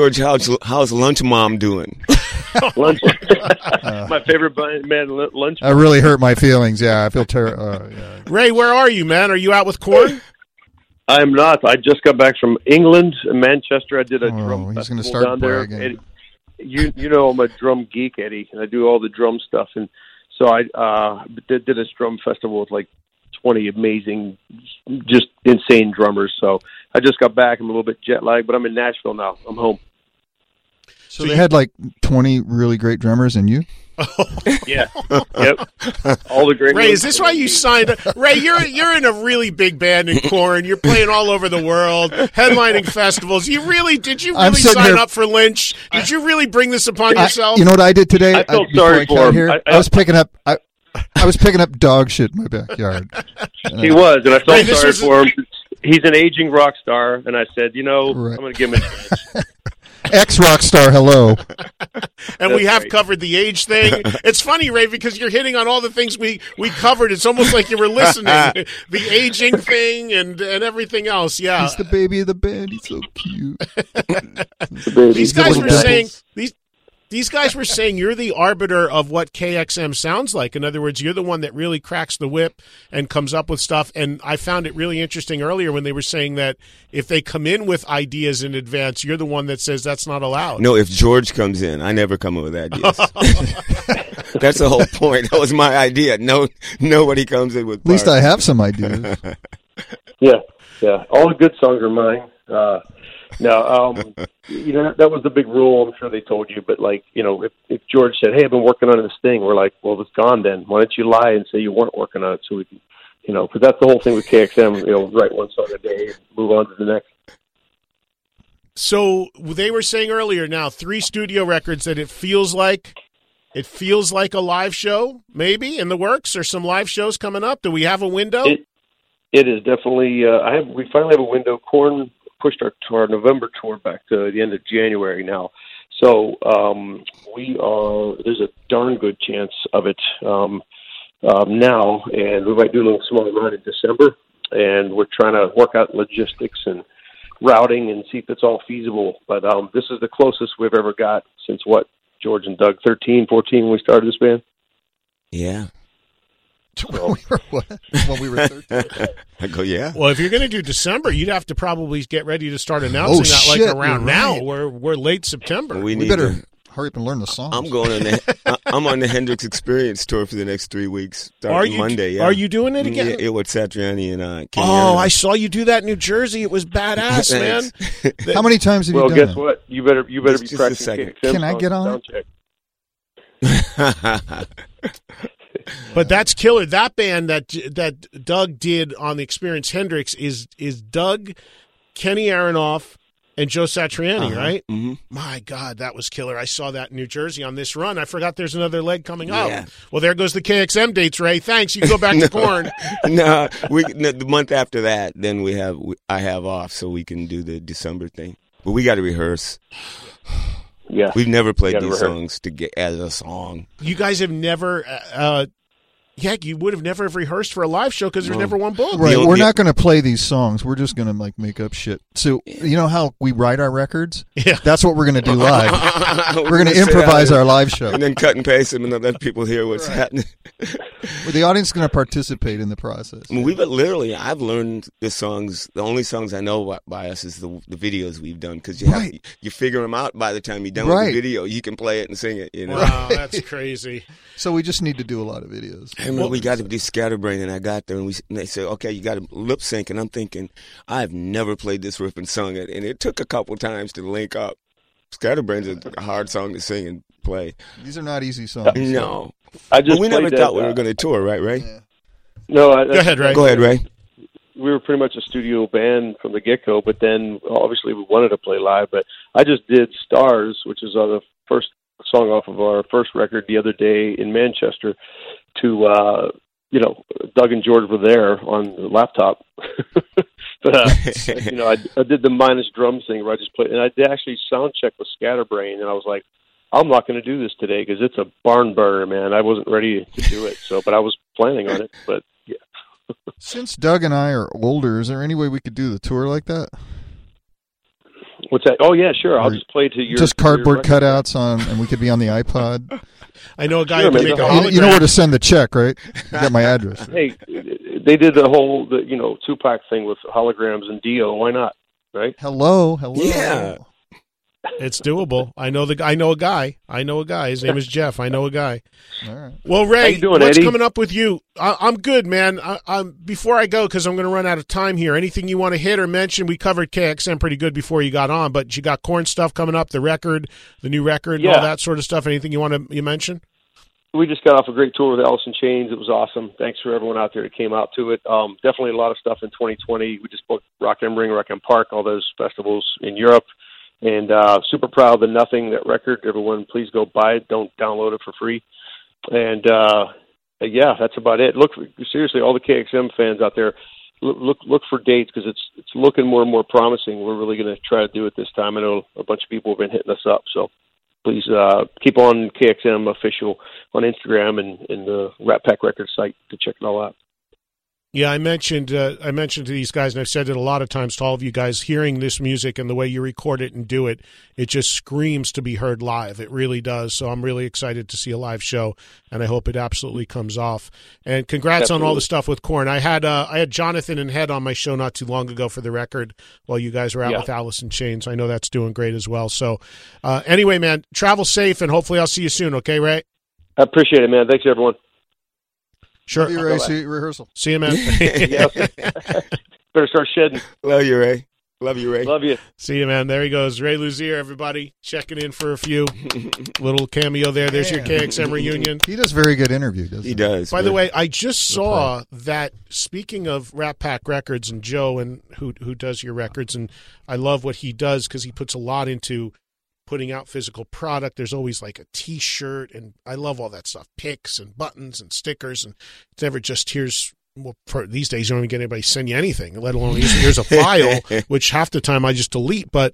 Speaker 8: George, how's Lunch Mom doing?
Speaker 12: Lunch. My favorite band, Lunch.
Speaker 7: I really hurt my feelings. Yeah, I feel terrible. Yeah.
Speaker 4: Ray, where are you, man? Are you out with Korn?
Speaker 12: I am not. I just got back from England, Manchester. I did a drum
Speaker 7: he's
Speaker 12: festival
Speaker 7: gonna start
Speaker 12: down there.
Speaker 7: bragging.
Speaker 12: Eddie, you know I'm a drum geek, Eddie, and I do all the drum stuff. And so I did this drum festival with like 20 amazing, just insane drummers. So I just got back. I'm a little bit jet lagged, but I'm in Nashville now. I'm home.
Speaker 7: So they had like 20 really great drummers, and you?
Speaker 12: Yeah. Yep. All the great.
Speaker 4: Ray, is this why you signed up? Ray, you're in a really big band in Korn. You're playing all over the world, headlining festivals. Did you really sign up for Lynch? Did you really bring this upon yourself?
Speaker 7: You know what I did today?
Speaker 12: I felt sorry for him.
Speaker 7: Here, I was picking up. I was picking up dog shit in my backyard.
Speaker 12: He was, and I felt sorry for him. He's an aging rock star, and I said, I'm going to give him a chance.
Speaker 7: Ex-rock star, hello.
Speaker 4: And we have covered the age thing. It's funny, Ray, because you're hitting on all the things we covered. It's almost like you were listening. The aging thing and everything else, yeah.
Speaker 7: He's the baby of the band. He's so cute.
Speaker 4: These guys were saying... These guys were saying you're the arbiter of what KXM sounds like. In other words, you're the one that really cracks the whip and comes up with stuff. And I found it really interesting earlier when they were saying that if they come in with ideas in advance, you're the one that says that's not allowed.
Speaker 8: No, if George comes in, I never come up with ideas. That's the whole point. That was my idea. Nobody comes in with
Speaker 7: At least I have some ideas.
Speaker 12: Yeah. All the good songs are mine. That was the big rule. I'm sure they told you, but if George said, "Hey, I've been working on this thing," we're like, "Well, it's gone then. Why don't you lie and say you weren't working on it so we can, because that's the whole thing with KXM. Write one song a day and move on to the next."
Speaker 4: So they were saying earlier now 3 studio records that it feels like a live show, maybe in the works, or some live shows coming up. Do we have a window?
Speaker 12: It is definitely. We finally have a window. Korn pushed our November tour back to the end of January now. So there's a darn good chance of it now, and we might do a little smaller run in December, and we're trying to work out logistics and routing and see if it's all feasible. But this is the closest we've ever got since, George and Doug, 13, 14 when we started this band?
Speaker 8: Yeah.
Speaker 7: When we were 13.
Speaker 8: I go, yeah.
Speaker 4: Well, if you're going to do December, you'd have to probably get ready to start announcing that like around now. We're late September.
Speaker 8: We
Speaker 7: better hurry up and learn the songs.
Speaker 8: I'm going I'm on the Hendrix Experience tour for the next 3 weeks. Starting Monday. Yeah.
Speaker 4: Are you doing it again?
Speaker 8: Yeah, with Satriani and Kenny.
Speaker 4: I saw you do that in New Jersey. It was badass, man.
Speaker 7: How many times have you done
Speaker 12: that? Well, guess what? You better be practicing.
Speaker 7: Can I get on
Speaker 12: it?
Speaker 4: But that's killer. That band that Doug did on the Experience Hendrix is Doug, Kenny Aronoff, and Joe Satriani, right?
Speaker 8: Mm-hmm.
Speaker 4: My God, that was killer. I saw that in New Jersey on this run. I forgot there's another leg coming up.
Speaker 8: Yeah.
Speaker 4: Well, there goes the KXM dates, Ray. Thanks. You can go back to Korn.
Speaker 8: No, the month after that, then I have off so we can do the December thing. But we got to rehearse.
Speaker 12: Yeah,
Speaker 8: we've never played these songs as a song.
Speaker 4: You guys have never, you would have never rehearsed for a live show because there's never one book.
Speaker 7: Right, we're not going to play these songs. We're just going to make up shit. So you know how we write our records?
Speaker 4: Yeah,
Speaker 7: that's what we're going to do live. We're going to improvise our live show
Speaker 8: and then cut and paste them and then let people hear what's happening.
Speaker 7: Well, the audience is going to participate in the process.
Speaker 8: I mean, I've learned the songs. The only songs I know by us is the videos we've done because you figure them out by the time you're done with the video. You can play it and sing it.
Speaker 4: Wow, that's crazy.
Speaker 7: So we just need to do a lot of videos.
Speaker 8: I remember we got to do Scatterbrain, and I got there, and they said, "Okay, you got to lip sync." And I'm thinking, I've never played this riff and sung it, and it took a couple times to link up. Scatterbrain's a hard song to sing and play.
Speaker 7: These are not easy songs.
Speaker 8: No.
Speaker 12: We
Speaker 8: never thought we were going to tour, right, Ray?
Speaker 7: Yeah.
Speaker 12: No.
Speaker 4: Go ahead, Ray.
Speaker 8: Go ahead, Ray.
Speaker 12: We were pretty much a studio band from the get-go, but then obviously we wanted to play live. But I just did Stars, which is the first song off of our first record the other day in Manchester to, Doug and George were there on the laptop. But, I did the minus drums thing where I just played, and I did actually sound check with Scatterbrain, and I was like, I'm not going to do this today because it's a barn burner, man. I wasn't ready to do it, but I was planning on it, but yeah.
Speaker 7: Since Doug and I are older, is there any way we could do the tour like that?
Speaker 12: What's that? Oh yeah, sure. I'll just play to your
Speaker 7: just cardboard
Speaker 12: your
Speaker 7: cutouts and we could be on the iPod.
Speaker 4: I know a guy
Speaker 12: Sure,
Speaker 4: who can
Speaker 12: man.
Speaker 4: make a hologram.
Speaker 7: You know where to send the check, right? You got my address.
Speaker 12: Hey, they did the whole Tupac thing with holograms and Dio. Why not? Right?
Speaker 7: Hello.
Speaker 8: Yeah.
Speaker 4: It's doable. I know a guy. His name is Jeff. I know a guy.
Speaker 7: All right.
Speaker 4: Well, Ray,
Speaker 12: How you doing,
Speaker 4: what's
Speaker 12: Eddie?
Speaker 4: coming up with you? I'm good, man. Before I go, because I'm going to run out of time here, anything you want to hit or mention? We covered KXM pretty good before you got on, but you got Korn stuff coming up, the new record, and all that sort of stuff. Anything you want to mention?
Speaker 12: We just got off a great tour with Alice in Chains. It was awesome. Thanks for everyone out there that came out to it. Definitely a lot of stuff in 2020. We just booked Rock am Ring, Rock am Park, all those festivals in Europe. And super proud of the Nothing, that record. Everyone, please go buy it. Don't download it for free. And yeah, that's about it. Look, seriously, all the KXM fans out there, look for dates because it's looking more and more promising. We're really going to try to do it this time. I know a bunch of people have been hitting us up, so please keep on KXM official on Instagram and the Rat Pack Records site to check it all out.
Speaker 4: Yeah, I mentioned to these guys, and I've said it a lot of times to all of you guys, hearing this music and the way you record it and do it, it just screams to be heard live. It really does. So I'm really excited to see a live show, and I hope it absolutely comes off. And congrats on all the stuff with Korn. I had Jonathan and Head on my show not too long ago for the record while you guys were out with Alice in Chains. I know that's doing great as well. So anyway, man, travel safe, and hopefully I'll see you soon. Okay, Ray?
Speaker 12: I appreciate it, man. Thanks, everyone.
Speaker 4: Sure.
Speaker 7: Love you, Ray. See you at rehearsal.
Speaker 4: See you, man.
Speaker 12: Better start shedding.
Speaker 8: Love you, Ray. Love you, Ray.
Speaker 12: Love you.
Speaker 4: See you, man. There he goes. Ray Luzier, everybody. Checking in for a few. Little cameo there. There's your KXM reunion.
Speaker 7: He does very good interview, doesn't he?
Speaker 8: He does.
Speaker 4: By the way, I just saw that, speaking of Rat Pack Records and Joe, and who does your records, and I love what he does because he puts a lot into putting out physical product. There's always like a T-shirt, and I love all that stuff. Picks and buttons and stickers, and it's never just these days you don't even get anybody to send you anything, let alone here's a file, which half the time I just delete. But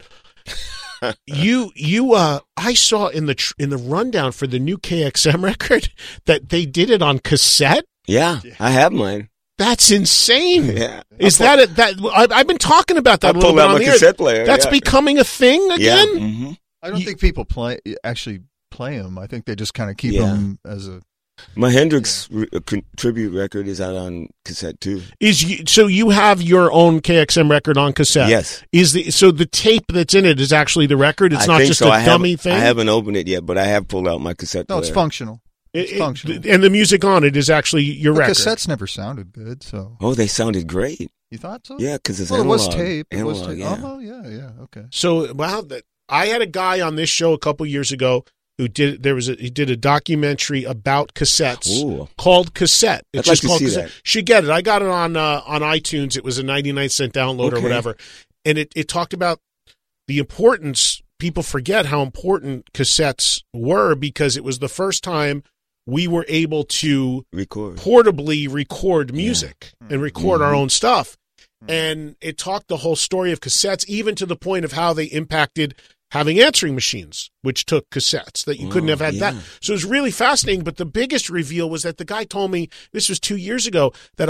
Speaker 4: I saw in the rundown for the new KXM record that they did it on cassette.
Speaker 8: Yeah, I have mine.
Speaker 4: That's insane.
Speaker 8: Yeah.
Speaker 4: Is that I've been talking about that a little bit on the
Speaker 8: cassette player.
Speaker 4: That's becoming a thing again?
Speaker 8: Yeah. Mm-hmm.
Speaker 7: I don't think people actually play them. I think they just kind of keep them as a...
Speaker 8: My Hendrix tribute record is out on cassette too.
Speaker 4: So you have your own KXM record on cassette?
Speaker 8: Yes.
Speaker 4: So the tape that's in it is actually the record? It's not just a dummy thing?
Speaker 8: I haven't opened it yet, but I have pulled out my cassette player.
Speaker 7: No, it's functional. It's functional.
Speaker 4: And the music on it is actually your record?
Speaker 7: Cassettes never sounded good, so...
Speaker 8: Oh, they sounded great.
Speaker 7: You thought so?
Speaker 8: Yeah, because it's
Speaker 7: analog.
Speaker 8: It
Speaker 7: was tape. It was tape.
Speaker 8: Yeah.
Speaker 7: Oh, yeah, okay.
Speaker 4: So, wow, I had a guy on this show a couple years ago who did a documentary about cassettes called Cassette. It's just called Cassette. Should get it. I got it on iTunes. It was a 99-cent download or whatever. And it talked about the importance. People forget how important cassettes were because it was the first time we were able to portably record music and record our own stuff. And it talked the whole story of cassettes, even to the point of how they impacted having answering machines, which took cassettes, that you couldn't have had that. So it was really fascinating. But the biggest reveal was that the guy told me, this was 2 years ago, that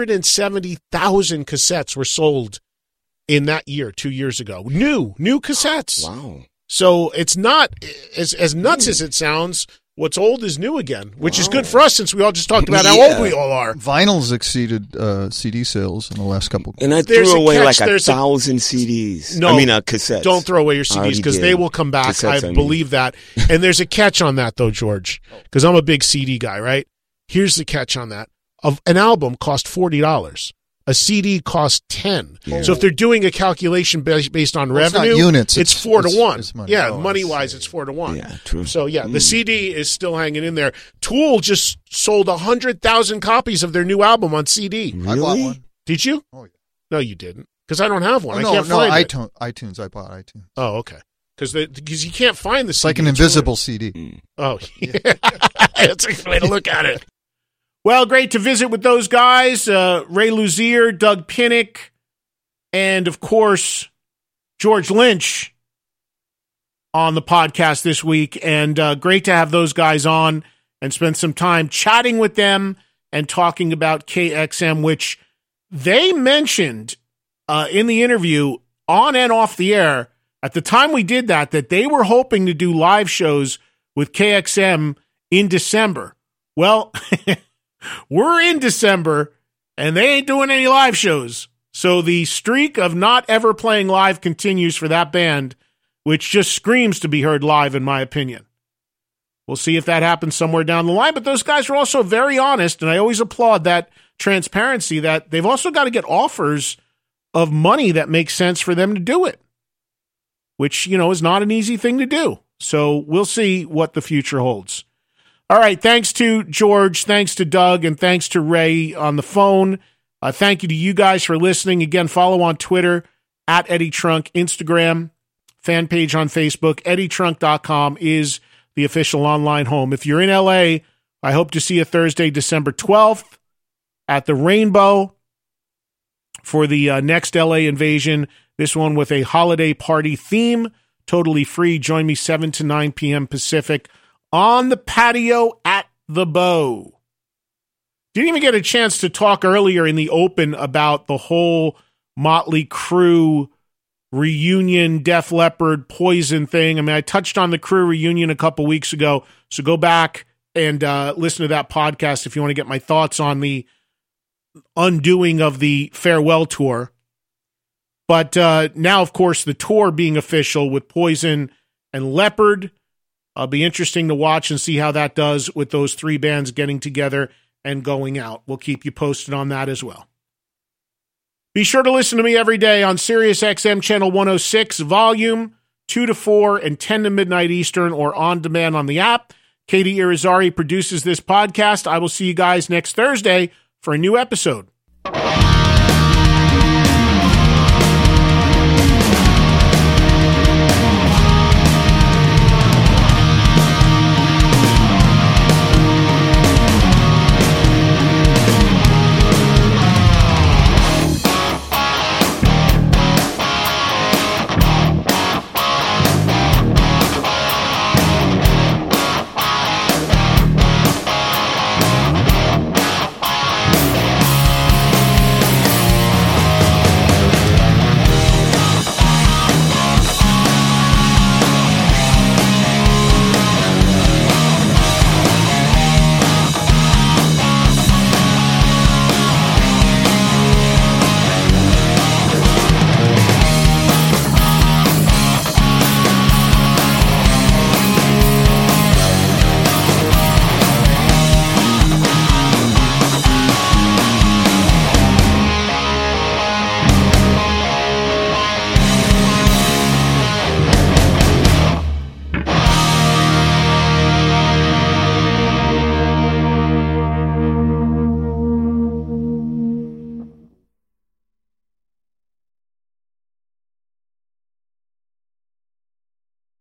Speaker 4: 170,000 cassettes were sold in that year, 2 years ago. New cassettes.
Speaker 8: Wow.
Speaker 4: So it's not as nuts as it sounds. What's old is new again, which is good for us since we all just talked about how old we all are.
Speaker 7: Vinyls exceeded CD sales in the last couple.
Speaker 8: And I threw away like 1,000 CDs.
Speaker 4: No,
Speaker 8: I mean cassettes.
Speaker 4: Don't throw away your CDs because they will come back. Cassettes, I believe that. And there's a catch on that though, George, because I'm a big CD guy, right? Here's the catch on that. An album cost $40. A CD costs $10. Yeah. So if they're doing a calculation based on revenue,
Speaker 7: it's not units.
Speaker 4: It's 4 to 1.
Speaker 7: It's money.
Speaker 4: Yeah, money-wise, it's 4 to 1.
Speaker 8: Yeah, true.
Speaker 4: So yeah, the CD is still hanging in there. Tool just sold 100,000 copies of their new album on CD.
Speaker 8: Really?
Speaker 7: I bought one.
Speaker 4: Did you?
Speaker 7: Oh yeah.
Speaker 4: No, you didn't, because I don't have one.
Speaker 7: I
Speaker 4: can't find it.
Speaker 7: iTunes. I bought iTunes.
Speaker 4: Oh, okay. Because you can't find the
Speaker 7: it's
Speaker 4: CD.
Speaker 7: like an invisible CD.
Speaker 4: Oh, yeah. That's a good way to look at it. Well, great to visit with those guys, Ray Luzier, Doug Pinnick, and, of course, George Lynch on the podcast this week. And great to have those guys on and spend some time chatting with them and talking about KXM, which they mentioned in the interview on and off the air at the time we did that they were hoping to do live shows with KXM in December. Well, we're in December, and they ain't doing any live shows. So the streak of not ever playing live continues for that band, which just screams to be heard live, in my opinion. We'll see if that happens somewhere down the line. But those guys are also very honest, and I always applaud that transparency, that they've also got to get offers of money that makes sense for them to do it, which, is not an easy thing to do. So we'll see what the future holds. All right, thanks to George, thanks to Doug, and thanks to Ray on the phone. Thank you to you guys for listening. Again, follow on Twitter, at Eddie Trunk, Instagram, fan page on Facebook. EddieTrunk.com is the official online home. If you're in LA, I hope to see you Thursday, December 12th at the Rainbow for the next LA Invasion. This one with a holiday party theme, totally free. Join me 7 to 9 p.m. Pacific on the patio at the Bow. Didn't even get a chance to talk earlier in the open about the whole Motley Crue reunion, Def Leppard, Poison thing. I mean, I touched on the Crue reunion a couple weeks ago, so go back and listen to that podcast if you want to get my thoughts on the undoing of the farewell tour. But now, of course, the tour being official with Poison and Leppard. It'll be interesting to watch and see how that does with those three bands getting together and going out. We'll keep you posted on that as well. Be sure to listen to me every day on Sirius XM Channel 106, Volume 2 to 4 and 10 to midnight Eastern, or on demand on the app. Katie Irizarry produces this podcast. I will see you guys next Thursday for a new episode.